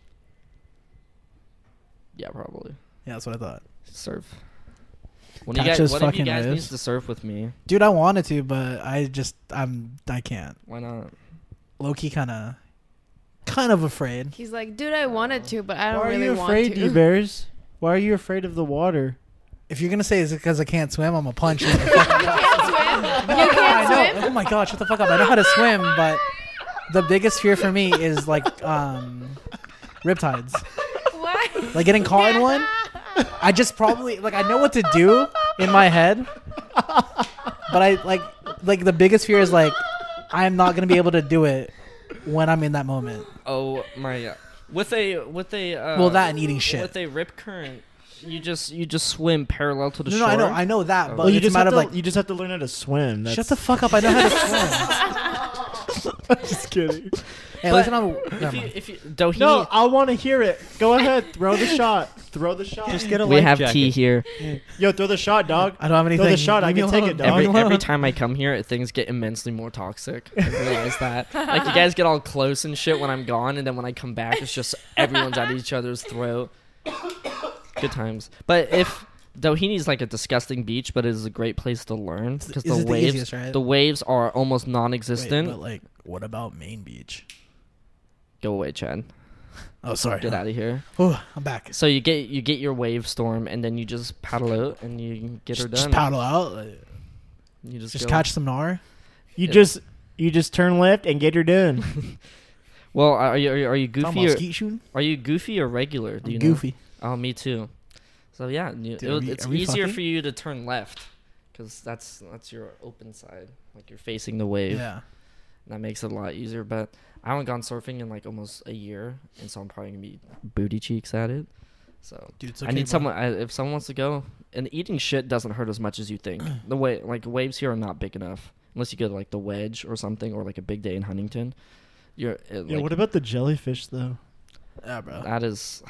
Yeah, probably. Yeah, that's what I thought. Surf. When you Catch guys, those one of you fucking guys waves. needs to surf with me. Dude, I wanted to, but I just, I'm, I can't. Why not? Low key, kind of, kind of afraid. He's like, dude, I wanted to, but I don't Why are really you want afraid, to. D-Bears? Why are you afraid of the water? If you're gonna say it's because I can't swim, I'm gonna punch you. in the fucking- You can't swim. You I can't know. swim. Oh my god, shut the fuck up. I know how to swim, but the biggest fear for me is like um, riptides. Why? Like getting caught in one. I just probably like I know what to do in my head, but I like like the biggest fear is like I'm not gonna be able to do it when I'm in that moment. Oh my! Uh, with a with a uh, Well, that and eating shit. With a rip current, you just you just swim parallel to the No, shore. no, I know, I know that, Oh. but Well, you it's a just matter have of to, like you just have to learn how to swim. That's, shut the fuck up. I know how to swim. I'm just kidding. Hey, But listen, I'm. If Never you mind. if you Doheny, No, I want to hear it. Go ahead, throw the shot. Throw the shot. Just get a we life have jacket. tea here. Yo, throw the shot, dog. I don't have anything. Throw the shot. I Leave me can take alone. it, dog. Every Leave me every alone. time I come here, things get immensely more toxic. I realize that. Like you guys get all close and shit when I'm gone, and then when I come back, it's just everyone's at each other's throat. Good times. But if Doheny's like a disgusting beach, but it is a great place to learn because Is the it the waves, easiest, right? the waves are almost Wait, non-existent. but like, what about Main Beach? Go away, Chad. Oh, sorry. Get out of here. Oh, I'm back. So you get you get your wave storm, and then you just paddle out, and you get her Just, done. just paddle out. Like, You just, just go. catch some gnar. You Yeah. just you just turn left and get her done. Well, are you are you, are you Talking goofy about or skeet shooting? are you goofy or regular? Do I'm you know? goofy. Oh, me too. So yeah, you, Dude, it, are would- we- it's are we easier fucking? for you to turn left, because that's that's your open side, like you're facing the wave. Yeah. That makes it a lot easier. But I haven't gone surfing in like almost a year, and so I'm probably gonna be booty cheeks at it. So Dude, it's I okay, need bro. someone. I, if someone wants to go, and eating shit doesn't hurt as much as you think. The way like waves here are not big enough unless you get like the wedge or something, or like a big day in Huntington. You're it, Yeah. like, What about the jellyfish though? Yeah, bro. that is,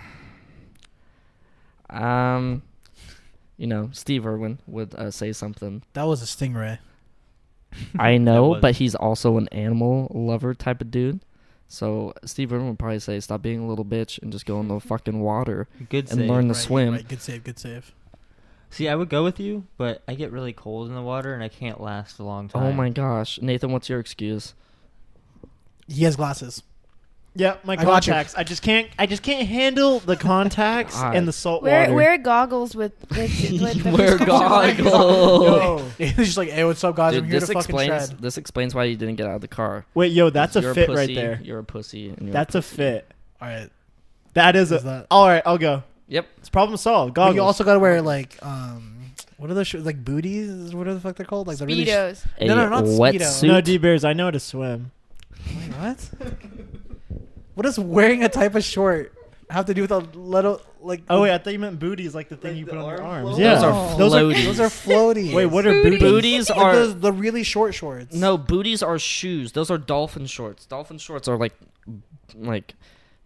um, you know, Steve Irwin would uh, say something. That was a stingray. I know, was. but he's also an animal lover type of dude. So Steve Irwin would probably say, "Stop being a little bitch and just go in the fucking water." Good And save. learn to Right, swim. Right, good save, good save. See, I would go with you, but I get really cold in the water and I can't last a long time. Oh my gosh, Nathan, what's your excuse? He has glasses. Yeah, my I got you. contacts. I just can't. I just can't handle the contacts Alright. and the salt Wear water. wear goggles with with, with the Wear prescription goggles. Yo. He's just like, hey, what's up, guys? Dude, I'm here this to fucking explains shred. this explains why you didn't get out of the car. Wait, yo, that's a You're fit pussy, right there. You're a pussy. And you're That's a fit. All right. That is a. Is that- All right, I'll go. Yep. It's problem solved. But Goggles. you also got to wear like, um, what are those sh- like booties? What are the fuck they're called? Like the really sh- Speedos. A No, no, not Speedo. wetsuit. no D bears. I know how to swim. Wait, what? What does wearing a type of short have to do with a little like? Oh wait, I thought you meant booties, like the thing Like you the put on your arm arms. float? Yeah, Those are those are. floaties. Those are floaties. Wait, what are Booties. booties? Booties Like are the, the really short shorts. no booties are shoes. Those are dolphin shorts. Dolphin shorts are like, like,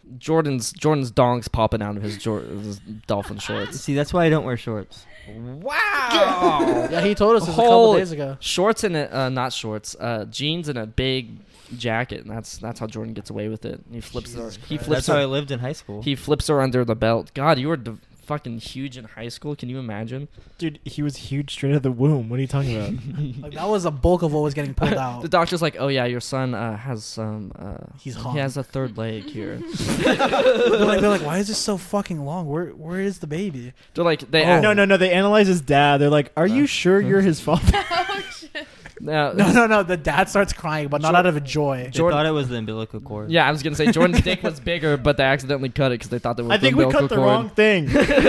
Jordan's Jordan's dong's popping out of his, Jor- his dolphin shorts. See, that's why I don't wear shorts. Wow. Yeah, he told us this a couple Holy- days ago. Shorts and a, uh, not shorts, uh, jeans and a big jacket, and that's that's how Jordan gets away with it. He flips her. Jesus He Christ. flips That's how I her. lived in high school. He flips her under the belt. God, you were d- fucking huge in high school. Can you imagine? Dude, he was huge straight out of the womb. What are you talking about? Like that was a bulk of what was getting pulled out. The doctor's like, "Oh yeah, your son uh, has some. Uh, He's he hung. has a third leg here." they're, like, they're like, why is this so fucking long? Where where is the baby? They're like, they. Oh. No, no, no. They analyze his dad. They're like, "Are you sure you're his father?" Oh shit. No, No, no, no. The dad starts crying, but not Jor- out of a joy. They Jordan- thought it was the umbilical cord. Yeah, I was gonna say Jordan's dick was bigger, but they accidentally cut it because they thought they were. I think we cut the wrong thing.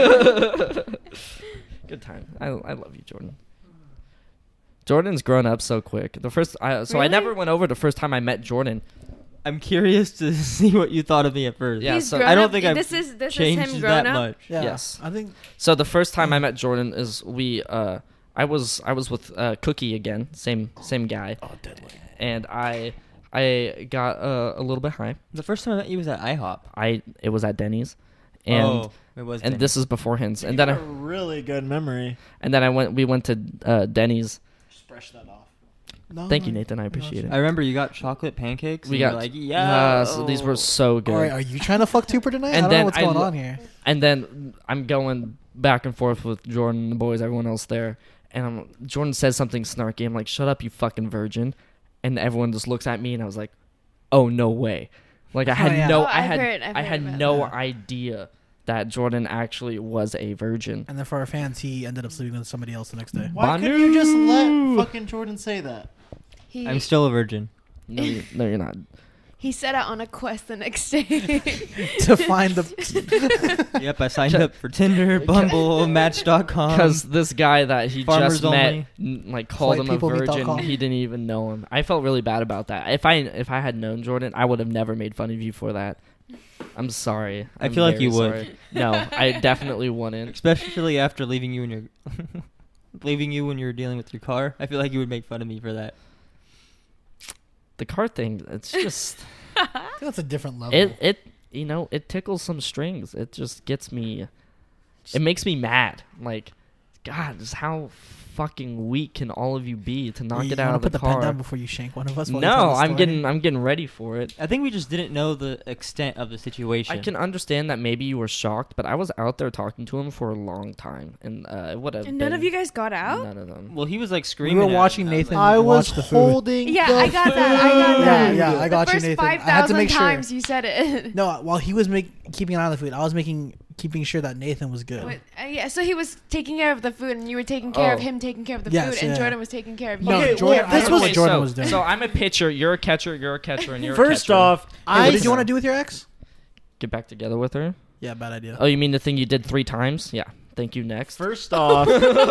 Good time. I I love you, Jordan. Jordan's grown up so quick. The first, I, so I Really? never went over the first time I met Jordan. I'm curious to see what you thought of me at first. Yeah, He's so grown I don't up- think I've this is this is changed him grown that up. much. Yeah, Yes. I think So the first time I met Jordan is we. Uh, I was I was with uh, Cookie again, same same guy, oh, deadly. and I I got uh, a little bit high. The first time I met you was at IHOP. I it was at Denny's, and oh, it was. and Denny's. this is before hints, and You then got I a really good memory. and then I went we went to uh, Denny's. Just brush that off. No, Thank you, no. Nathan. I appreciate it. I remember you got chocolate pancakes. We and you got were like, yeah. uh, so these were so good. All right, are you trying to fuck Tupper tonight? And I don't then know what's I going lo- on here. And then I'm going back and forth with Jordan and the boys, everyone else there. And I'm, Jordan says something snarky. I'm like, shut up, you fucking virgin. And everyone just looks at me, and I was like, oh, no way. Like, I had Oh, yeah. no, Oh, I I've had, heard- I've I heard had about no that. idea that Jordan actually was a virgin. And then for our fans, he ended up sleeping with somebody else the next day. Why couldn't you just let fucking Jordan say that? He I'm still a virgin. No, you, no, you're not. he set out on a quest the next day. To find the Yep, I signed up for Tinder, Bumble, Match dot com. Because this guy that he Farmers just met, only. n- like, called White him a people meet dot virgin. com. He didn't even know him. I felt really bad about that. If I if I had known Jordan, I would have never made fun of you for that. I'm sorry. I I'm feel like very you would. sorry. No, I definitely wouldn't. Especially after leaving you in your leaving you when you were dealing with your car. I feel like you would make fun of me for that. The car thing, it's just I think that's a different level. it it you know it tickles some strings. It just gets me. It makes me mad. Like, God, just how fucking weak can all of you be to not you get wanna out of the put the pen car? down before you shank one of us. while you tell No, the I'm story? getting I'm getting ready for it. I think we just didn't know the extent of the situation. I can understand that maybe you were shocked, but I was out there talking to him for a long time, and uh, it would have. And none of you guys got out? None of them. Well, he was like We screaming. were at me. watching I was Nathan like- I was watch the food. holding. Yeah, the I got that. I got food. that. Yeah, yeah, I got the you, first Nathan. five I had to thousand make sure. times you said it. No, while he was make, keeping an eye on the food, I was making keeping sure that Nathan was good. Wait, uh, yeah, so he was taking care of the food, and you were taking care of Oh. him taking care of the Yes, food, and yeah. Jordan was taking care of you. No, Okay, Jordan. well, I this don't know was- what Jordan so, was doing. So I'm a pitcher, you're a catcher, you're a catcher, and you're a First catcher. off, Hey, I what did you want to do with your ex? Get back together with her. Yeah, bad idea. Oh, you mean the thing you did three times? Yeah. Thank you. Next. First off,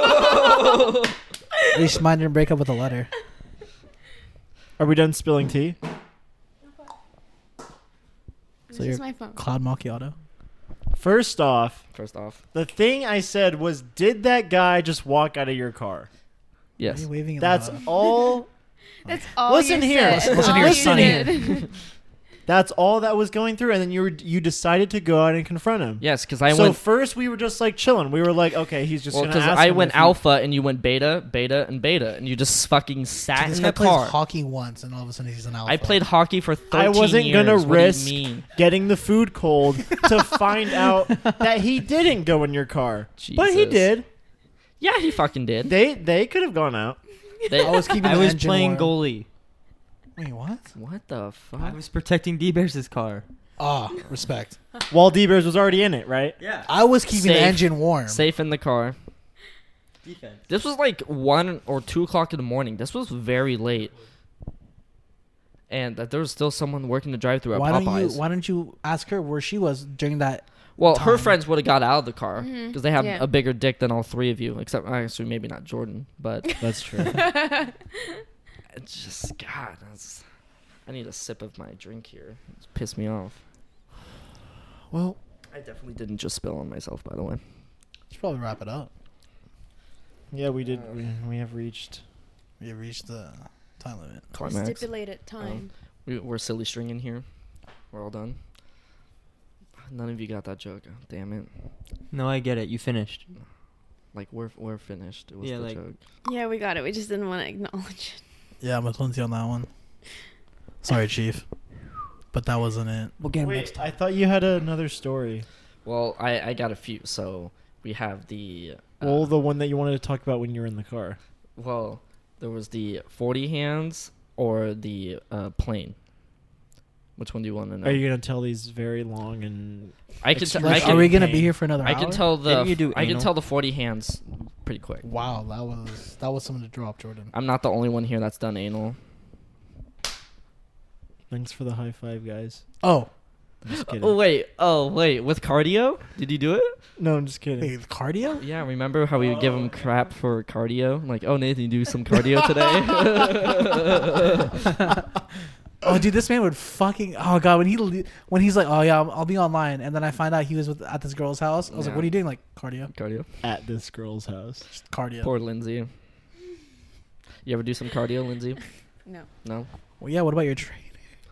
At least mine didn't break up with a letter. are we done spilling tea? This So is you're my phone. Cloud macchiato. First off, First off, the thing I said was, did that guy just walk out of your car? Why are yes. you waving at That's the- all. That's all Listen you here. said. Listen all here, you Sonny. did. That's all that was going through, and then you were you decided to go out and confront him. Yes, because I so went. first we were just like chilling. We were like, okay, he's just Well, gonna because ask I him went if he- alpha and you went beta, beta, and beta, and you just fucking sat Dude, this in guy the plays car. hockey once, and all of a sudden he's an alpha. I played hockey for thirteen I wasn't years. gonna What do you risk mean? getting the food cold to find out that he didn't go in your car, but he Jesus. did. Yeah, he fucking did. They they could have gone out. They- I was keeping. I the was engine playing warm. goalie. Wait, what? what the fuck? I was protecting D Bears' car. Ah, respect. While D-Bears was already in it, right? Yeah. I was keeping the Safe. engine warm. Safe in the car. Defense. This was like one or two o'clock in the morning. This was very late, and that there was still someone working the drive-through at Why Popeyes. don't you? Why don't you ask her where she was during that? well, her time? friends would have got out of the car Mhm, because they have yeah. a bigger dick than all three of you, except actually maybe not Jordan, but That's true. it's just God. That's, I need a sip of my drink here. It's pissed me off. Well, I definitely didn't just spill on myself, by the way. Should probably wrap it up. yeah, we did. We, we have reached. We have reached the time limit. Climax. Stipulated time. We, we're silly stringing here. We're all done. None of you got that joke. Damn it. No, I get it. You finished. Like we're we're finished. It was Yeah, the like- joke. Yeah, we got it. We just didn't want to acknowledge it. Yeah, I'm with Lindsay on that one. Sorry, Chief. But that wasn't it. We'll get him Wait, next time. I thought you had another story. Well, I I got a few. So we have the. Uh, Well, the one that you wanted to talk about when you were in the car. well, there was the forty hands or the uh, plane. Which one do you want to know? Are you gonna tell these very long and? I can. T- I Like, can. are we gonna be pain. here for another I hour? can tell the. Didn't you do I can anal? tell the forty hands pretty quick. Wow, that was that was something to drop, Jordan. I'm not the only one here that's done anal. Thanks for the high five, guys. Oh, I'm just kidding. Oh wait. Oh wait. With cardio? Did you do it? No, I'm just kidding. wait, cardio? Yeah. Remember how we would give him crap for cardio? Like, oh Nathan, you do some cardio today? Oh, dude, this man would fucking. Oh god, when he le- when he's like, oh yeah, I'll, I'll be online, and then I find out he was with at this girl's house. I was like, Yeah. what are you doing? Like cardio, cardio. At this girl's house. just cardio. Poor Lindsay. You ever do some cardio, Lindsay? No. No. Well, yeah. What about your training?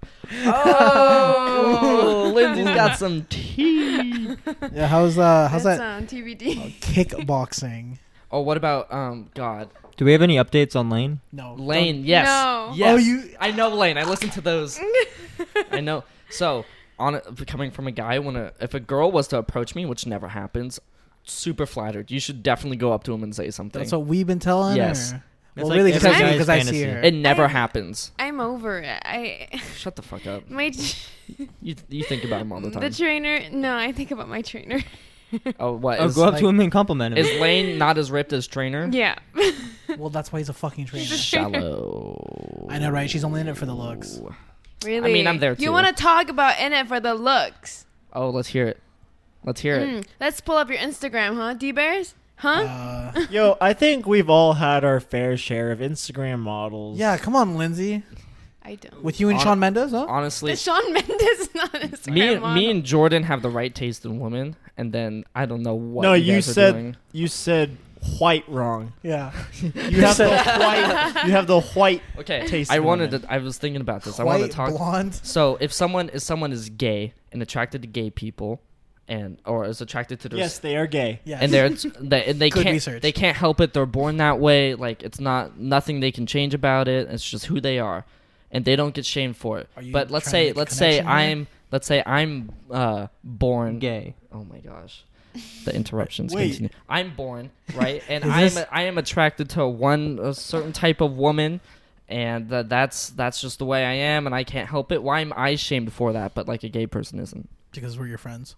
Oh, Lindsay's got some tea. Yeah, how's uh how's That's that on T B D. kickboxing? Oh, what about um? God, Do we have any updates on Lane? No, Lane. don't- Yes. No. Yes. Oh, you- I know Lane. I listened to those. I know. So, on it, coming from a guy, when a if a girl was to approach me, which never happens, super flattered. You should definitely go up to him and say something. That's what we've been telling. Yes. Or? That's Well, like really, every because guy's because I see fantasy. her. it never I- happens. I'm over it. I Shut the fuck up. my You you think about him all the time. the trainer. No, I think about my trainer. oh, what Oh, is, go up like- to him and compliment him. is Lane not as ripped as Trainer? Yeah. Well, that's why he's a fucking trainer. Shallow. I know, right? She's only in it for the looks. Really. I mean, I'm there, too. You want to talk about in it for the looks? Oh, let's hear it. Let's hear it. Mm, let's pull up your Instagram, huh? D Bears, huh? Uh, Yo, I think we've all had our fair share of Instagram models. yeah, come on, Lindsay. I don't. With you and Hon- Shawn Mendes, huh? Honestly, But Shawn Mendes is not an Instagram me and model. me and Jordan have the right taste in women, and then I don't know what. No, you, you guys are said doing. you said white wrong. Yeah. You have the white. You have the white. Okay. taste I in wanted women. to. I was thinking about this. I wanted White, to talk. blonde. So if someone if someone is gay and attracted to gay people, and or is attracted to their Yes, they are gay. Yeah. and they're they, and they Good can't research. they can't help it. They're born that way. Like it's not nothing they can change about it. It's just who they are, and they don't get shamed for it. Are you But let's trying to say make a let's say connection here? I'm let's say I'm uh, born Gay. Oh my gosh, the interruptions Wait. continue. I'm born right, and Is I'm this- I am attracted to one a certain type of woman. And uh, that's that's just the way I am, and I can't help it. Why am I shamed for that? But like a gay person isn't. Because we're your friends.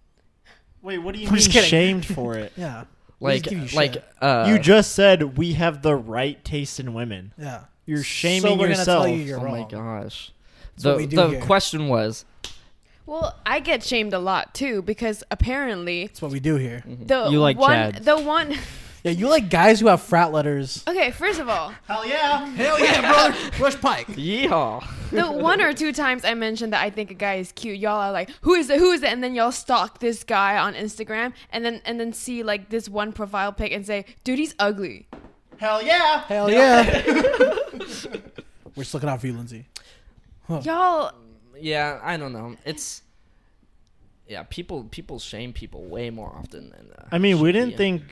Wait, what do you I'm mean just kidding. shamed for it? Yeah. Like give you like shit. uh, you just said we have the right taste in women. Yeah. You're So shaming we're gonna yourself. tell you you're oh my wrong. gosh. That's The what we do the here. question was Well, I get shamed a lot too because apparently That's what we do here. the You like one Chads. the one. Yeah, you like guys who have frat letters. Okay, first of all, Hell yeah! Hell yeah, brother. Rush Pike. yeehaw. the one or two times I mentioned that I think a guy is cute, y'all are like, "Who is it? Who is it?" And then y'all stalk this guy on Instagram, and then and then see like this one profile pic and say, "Dude, he's ugly." Hell yeah! Hell yeah. We're just looking out for you, Lindsay. Y'all, Yeah, I don't know. It's yeah, people people shame people way more often than. Uh, I mean, we should didn't be. think.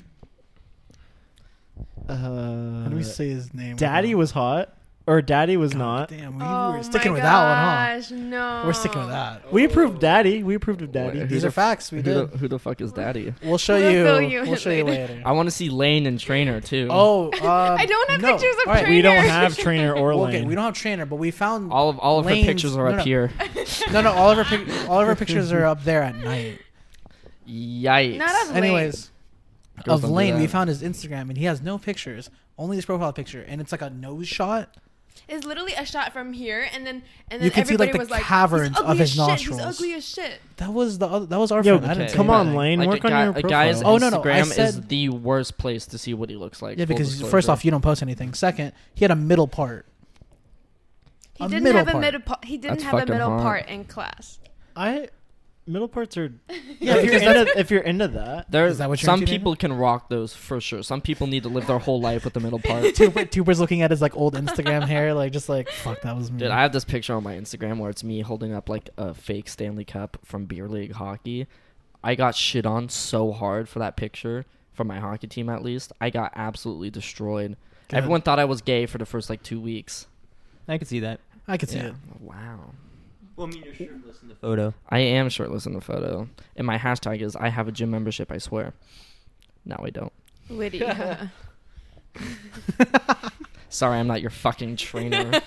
Uh, How do we say his name? Daddy was hot, or Daddy was not. Damn, we oh were sticking my with that one, huh? gosh, No, We're sticking with that. We approved Daddy. We approved of Daddy. Wait, These who are the- facts. We Who did. the, who the fuck is Daddy? We'll show We'll you. fill you We'll in show you later. later. I want to see Lane and Trainer too. Oh, um, I don't have no. pictures of All right, Trainer. We don't have Trainer or well, Lane. okay, we don't have trainer, but we found all of all of Lane's- her pictures are no, up no. here. no, no. All of our pic- all of our pictures are up there at night. Yikes. Not of Lane. Anyways, Girls of don't do Lane, we that. found his Instagram, and he has no pictures, only his profile picture, and it's like a nose shot. It's literally a shot from here, and then and then You can see, like, everybody the was like, caverns he's ugly of his as shit. nostrils. He's ugly as shit. That was the other, that was our Yo, friend. I didn't okay, say come on, anything. Lane. Like work a, on guy, your a profile. guy's Oh, no, no, I Instagram is said- the worst place to see what he looks like. Yeah, full because disclosure. first off, you don't post anything. Second, he had a middle part. He A didn't middle have a part. middle. Pa- he didn't That's have a fucking middle hot. part in class. I, middle parts are. Yeah, if, you're because that's- into, if you're into that. There, Is that what you're some into, people can rock those for sure. Some people need to live their whole life with the middle part. Tuber, Tuber's looking at his like old Instagram hair, like just like fuck, that was me. Dude, I have this picture on my Instagram where it's me holding up like a fake Stanley Cup from beer league hockey. I got shit on so hard for that picture, for my hockey team at least. I got absolutely destroyed. Good. Everyone thought I was gay for the first like two weeks. I could see that. I could see Yeah. it. Wow. Well, I mean, you're shirtless in the photo. I am shirtless in the photo. And my hashtag is I have a gym membership, I swear. No, I don't. Witty. Huh? Sorry, I'm not your fucking trainer.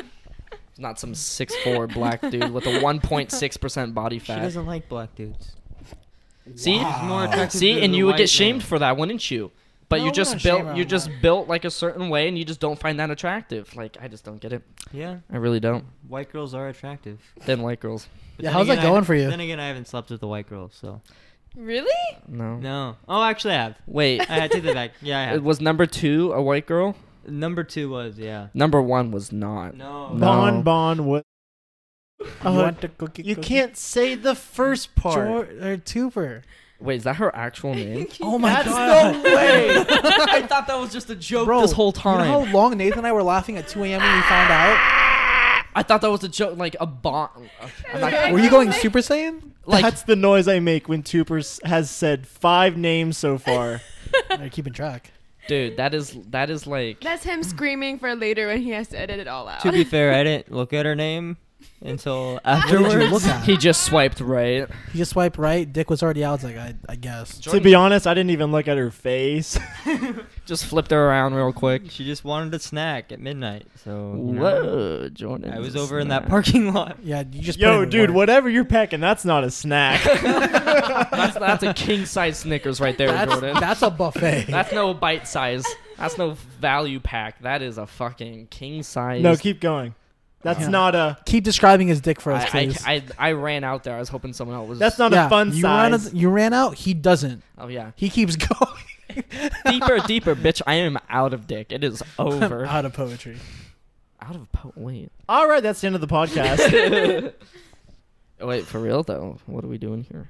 Not some six foot four black dude with a one point six percent body She fat. doesn't like black dudes. See? Wow. She's more attractive See, to and the you would white get shamed man. for that, wouldn't you? But No, you we're just not shamed built you around just that. built like a certain way and you just don't find that attractive. Like I just don't get it. Yeah, I really don't. white girls are attractive. Then white girls. But Yeah, then how's that again, I- going for you? Then again, I haven't slept with a white girl, so Really? No. no. Oh, actually, I have. Wait. I, I take that back. Yeah, I It have. was number two a white girl? Number two was yeah. Number one was not. No. No. Bon Bon. What? You Uh, want the cookie? You cookie? can't say the first part. Jor- or Tuber. Wait, is that her actual name? Oh my That's god! no way. I thought that was just a joke Bro, this whole You time. know how long Nathan and I were laughing at two a.m. when we found out? I thought that was a joke, like a bot. I'm not- Were you going Super Saiyan? like, That's the noise I make when Tupper s- has said five names so far. You're keeping track. dude, that is that is like. That's him screaming for later when he has to edit it all out. To be fair, I didn't look at her name until What afterwards. did you look at? He just swiped right. He just swiped right. Dick was already out. It's like, I, I guess. To be honest, I didn't even look at her face. Just flipped her around real quick. She just wanted a snack at midnight, so you know, Whoa, Jordan. I was over in that parking lot. Yeah, you just. put Yo, in dude, work. whatever you're packing, that's not a snack. That's that's a king size Snickers right there, That's, Jordan. that's a buffet. That's no bite size. That's no value pack. That is a fucking king size. No, keep going. That's Yeah. not a. Keep describing his dick for us, I, please. I, I, I ran out there. I was hoping someone else was. That's not yeah, a fun you size. Ran, you ran out. He doesn't. Oh yeah. He keeps going. Deeper, deeper, bitch. I am out of dick. It is over. Out of poetry. Out of po- wait. All right, that's the end of the podcast. Oh, wait, for real though. What are we doing here?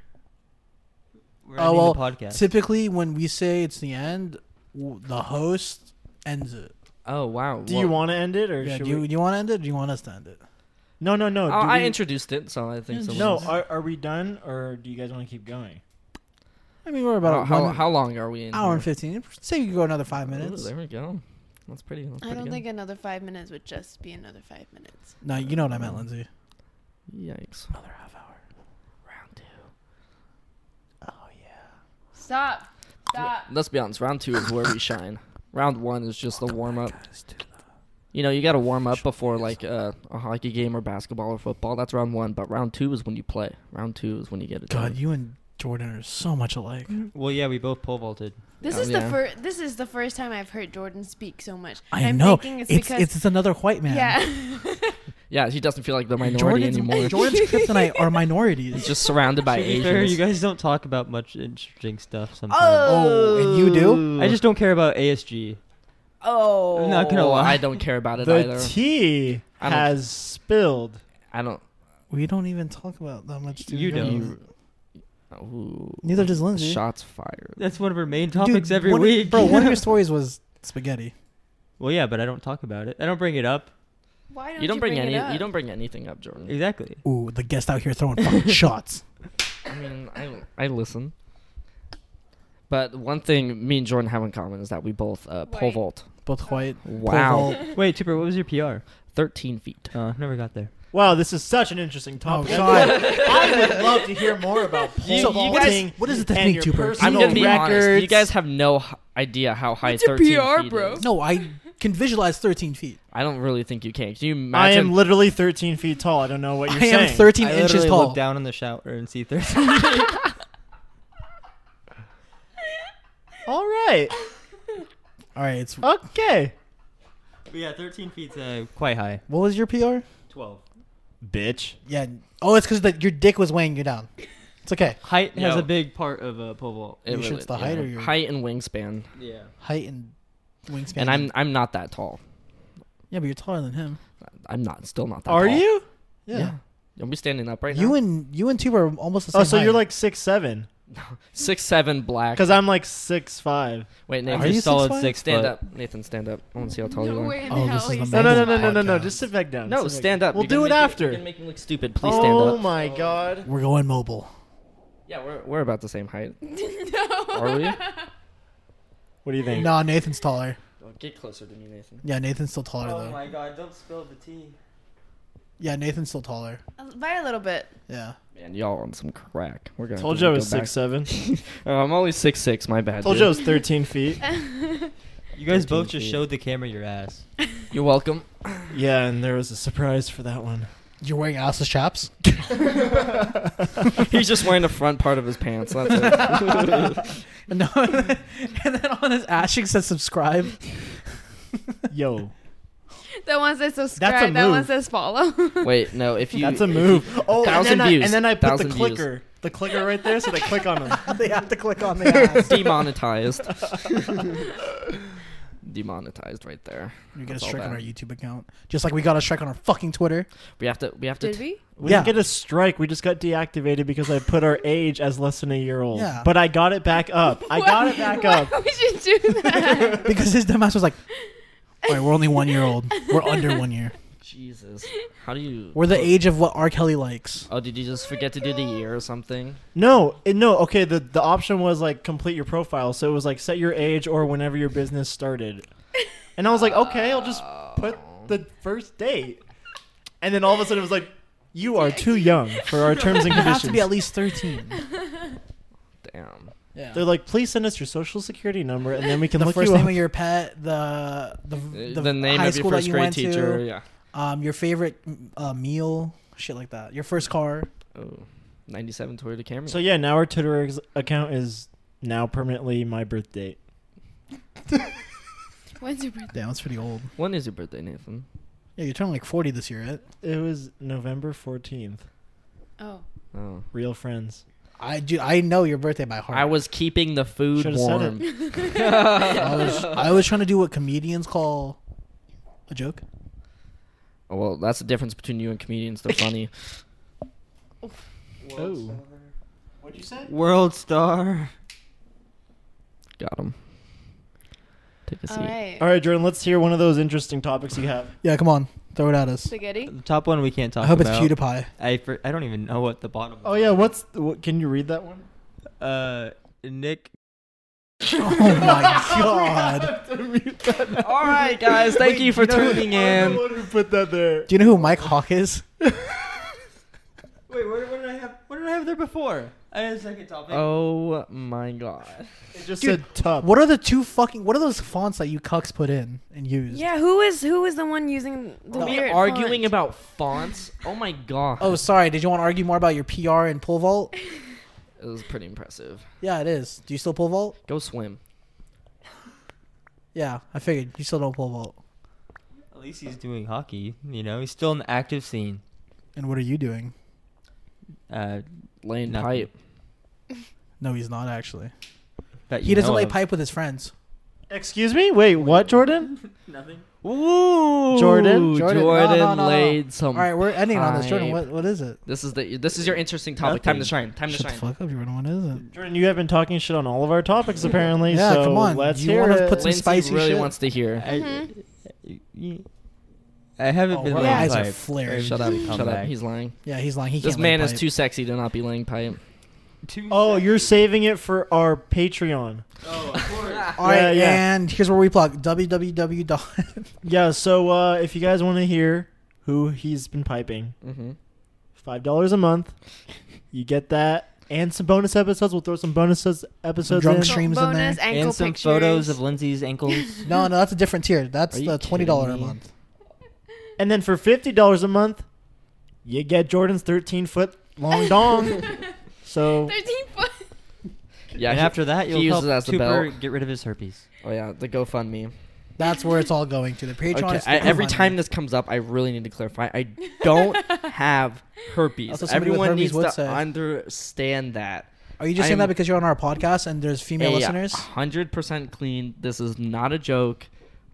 We're Oh, ending well, the podcast. Typically, when we say it's the end, w- the host ends it. Oh wow. Do you want to end it or Yeah, should do you, we? do you want to end it or do you want us to end it? No, no, no. Oh, do I we- introduced it, so I think so. No, are, are we done or do you guys want to keep going? I mean, we're How, about how, one how long are we in? hour here? and fifteen. Say we could go another five Ooh, minutes. there we go. That's pretty. That's I pretty don't good. think another five minutes would just be another five minutes. No, you know what I meant, Lindsay. Yikes. Another half hour. Round two. Oh yeah. Stop. Stop. Let's be honest. Round two is where we shine. Round one is just the warm up. You know, you got to warm up before like uh, a hockey game or basketball or football. That's round one. But round two is when you play. Round two is when you get it. God, done. you and Jordan are so much alike. Well, yeah, we both pole vaulted. This Oh, is yeah. the first. This is the first time I've heard Jordan speak so much. I I'm know. thinking it's, It's because it's another white man. yeah. Yeah, he doesn't feel like the minority Jordan's, anymore. Jordan's kryptonite are minorities. He's just surrounded by To be Asians. fair, you guys don't talk about much interesting stuff sometimes. Oh, and you do? I just don't care about A S G. Oh. I'm not gonna lie. I don't care about it The either. tea I don't- has spilled. I don't. We don't even talk about that much. to You be don't. honest. Ooh. Neither does Lindsay. Shots fired. That's one of our main Dude, topics every one- week. Bro, one of your stories was spaghetti. Well, yeah, but I don't talk about it. I don't bring it up. Why don't You don't bring, bring any. It up? You don't bring anything up, Jordan. Exactly. Ooh, the guest out here throwing fucking shots. I mean, I I listen. But one thing me and Jordan have in common is that we both uh, pole White. vault. Both white. Wow, pole vault. Wait, Tipper, what was your P R? thirteen feet. Uh, never got there. Wow, this is such an interesting Oh, topic. God. I would love to hear more about pole You- you vaulting. What is the and technique, your Tuber? personal I'm gonna be honest. records. You guys have no h- idea how high What's your thirteen P R, feet bro? is. No, I can visualize thirteen feet. I don't really think you can. Can you I imagine? am literally thirteen feet tall. I don't know what you're I saying. am thirteen I inches literally tall. look down in the shower and see thirteen. All right. All right, it's Okay. But yeah, thirteen feet's uh, quite high. what was your P R? twelve. Bitch. Yeah. Oh, it's because your dick was weighing you down. It's okay. Height has Yo. a big part of a pole vault. It You sure it's the height or your- height and wingspan? Yeah. Height and wingspan. And I'm I'm not that tall. yeah, but you're taller than him. I'm not. Still not that Are tall. you? Yeah. Yeah. Don't be standing up right You now. and you and Tuber are almost the same. Oh, so you're height. like six seven? Six seven black. Because I'm like six five. Wait, I'm Nathan, Are you just solid six foot? six stand foot. up. Nathan, stand up. I want to see how tall you No are. way in Oh, hell this is he the said No, no, no, that. no, no, no, no. Podcast. Just sit back down. No, Sit back stand down. up. We'll You're do gonna it make me- after. You're gonna make me look stupid. Please stand Oh up. my god. We're going mobile. Yeah, we're we're about the same height. No. Are we? What do you think? No, Nathan's taller. Oh, get closer to me, Nathan. Yeah, Nathan's still taller Oh though. my god! Don't spill the tea. Yeah, Nathan's still taller. By a little bit. Yeah. Man, y'all on some crack. We're gonna. Told have you I to was go back. six seven. Oh, I'm only six six. My bad. Told dude. you I was thirteen feet. You guys both thirteen just feet. showed the camera your ass. You're welcome. Yeah, and there was a surprise for that one. You're wearing assless chaps? He's just wearing the front part of his pants. That's it. No. And then on his ass cheek says subscribe. Yo, That one says That's a subscribe. That one move. says follow. Wait, no. If you. that's a move. Oh, and Thousand then, I, views. and then I put the Thousand views. clicker, the clicker right there, so they click on them. They have to click on the ass. Demonetized. Demonetized right there. We get a That's all strike on bad. our YouTube account. Just like we got a strike on our fucking Twitter. We have to. We have to. Did we? We Yeah. didn't get a strike. We just got deactivated because I put our age as less than a year old. Yeah. But I got it back up. I got it back up. Why would you do that? Because his dumbass was like, all right, we're only one year old. We're under one year. Jesus. How do you? We're the age of what R. Kelly likes. Oh, did you just forget to do the year or something? No, it, no. Okay, the the option was like complete your profile, so it was like set your age or whenever your business started. And I was like, okay, I'll just put the first date. And then all of a sudden it was like, you are too young for our terms and You have conditions. to be at least thirteen. Damn. Yeah. They're like, please send us your social security number, and then we can the look first you name up. of your pet, the the the, The, name high of your school that first you grade went teacher. to, Yeah. um, your favorite uh, meal, shit like that. Your first car. Oh, ninety-seven Toyota Camry. So yeah, now our Twitter ex- account is now permanently my birth date. When's your birthday? Damn, that's pretty old. when is your birthday, Nathan? Yeah, you're turning like forty this year, right? It was November fourteenth. Oh. Oh. Real friends. I do. I know your birthday by heart. I was keeping the food Should've said warm. I was. I was trying to do what comedians call a joke. Oh, well, that's the difference between you and comedians. They're funny. Oh. What'd you say? World star. Got him. Take a seat. All right. All right, Jordan, let's hear one of those interesting topics you have. Yeah, come on, throw it at us. Spaghetti. The top one we can't talk I hope about. it's PewDiePie. I for, I don't even know what the bottom. Oh yeah, what's the, what, can you read that one? Uh, Nick. Oh my god! All right, guys. Thank Wait, you for you know- tuning I'm in. the one who put that there. Do you know who Mike Hawk is? Wait, what, what did I have? What did I have there before? I had a second topic. Oh my god. It just Dude, said tub. What are the two fucking? What are those fonts that you cucks put in and use? Yeah. Who is who is the one using the Are we weird arguing font? about fonts? Oh my god. Oh, sorry. Did you want to argue more about your P R and pole vault? It was pretty impressive. Yeah, it is. Do you still pole vault? Go swim. Yeah, I figured you still don't pole vault. At least he's doing hockey. You know, he's still in the active scene. And what are you doing? Uh, Laying Nothing. pipe. No, he's not actually. that He you doesn't know lay of. pipe with his friends. Excuse me? Wait, what, Jordan? Nothing. Ooh, Jordan? Jordan, Jordan, no, no, no, no. laid some. All right, we're ending on this. Jordan, pipe. what what is it? This is the. This is your interesting topic. Time to Nothing. shine. Time to Shut the shine. fuck up, Jordan. What is it? Jordan, you have been talking shit on all of our topics apparently. Yeah, so come on. Let's You hear wanna it. put some Lindsay spicy really shit? wants to hear. I, Mhm. y- I haven't Oh, been her laying eyes are pipe. flaring. Or Shut up. come Shut up. back. He's lying. Yeah, he's lying. He This can't man lay is pipe. too sexy to not be laying pipe. Two Oh, seconds. you're saving it for our Patreon. Oh, of course. All right, Yeah, yeah. and here's where we plug www. dot Yeah, so uh, if you guys want to hear who he's been piping, Mm-hmm. five dollars a month, you get that and some bonus episodes. We'll throw some bonus episodes drunk in. streams in bonus there. ankle And some pictures. photos of Lindsay's ankles. No, no, that's a different tier. That's Are you the twenty dollars a kidding me? month. And then for fifty dollars a month, you get Jordan's thirteen foot long dong. So thirteen foot. Yeah. and he- after that, he you'll uses help it as the Cooper belt. get rid of his herpes. Oh yeah, the GoFundMe. That's where it's all going to. The Patreon Okay, is the I, every money. time this comes up, I really need to clarify. I don't have herpes. That's what somebody with Everyone herpes needs would to say. understand that. Are you just saying I'm- that because you're on our podcast and there's female A listeners? hundred percent clean. This is not a joke.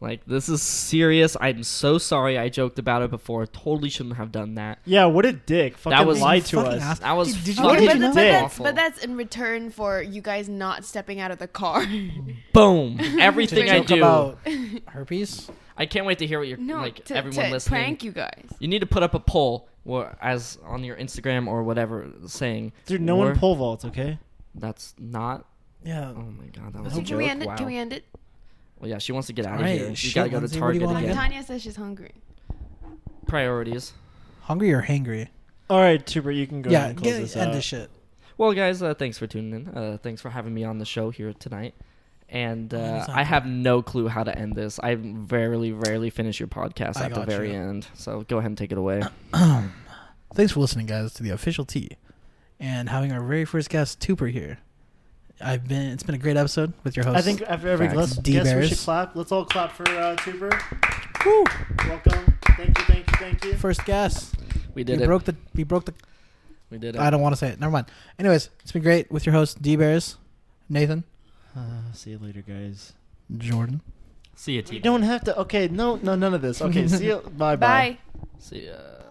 Like, this is serious. I'm so sorry I joked about it before. Totally shouldn't have done that. Yeah, what a dick. Fucking was lied to fucking us. ass- That was Did- did you- fucking Okay, but, you but, did. that's, awful. but that's in return for you guys not stepping out of the car. Boom. To Everything I joke do. about herpes. I can't wait to hear what you're, no, like, to, everyone to listening. prank you guys. You need to put up a poll or as on your Instagram or whatever saying, Dude, no or- one pole vaults, okay? that's not. Yeah. Oh my god, that was Okay, a can joke. we end it? Wow. Can we end it? Well, yeah, she wants to get out of Alright, here. You shit, gotta go to Lindsay, what do you Target wanna again. get? Tanya says she's hungry. Priorities. Hungry or hangry? All right, Tuber, you can go yeah, ahead and close get, this end out. this shit. Well, guys, uh, thanks for tuning in. Uh, thanks for having me on the show here tonight. And uh, Anytime. I have no clue how to end this. I rarely, rarely finish your podcast I at the got very you. end. So go ahead and take it away. Thanks for listening, guys, to the official T, and having our very first guest, Tooper, here. I've been. It's been a great episode with your host. I think after every Facts. guest, D guess we Bears. should clap. Let's all clap for uh, Tuber. Woo! Welcome. Thank you, thank you, thank you. First guest. We did we it. broke the. We broke the. we did it. I don't want to say it. Never mind. Anyways, it's been great with your host, D Bears, Nathan, Uh, see you later, guys. Jordan. See you, T. You don't have to. Okay, no, no, none of this. Okay, see you. Bye, bye. Bye. See ya.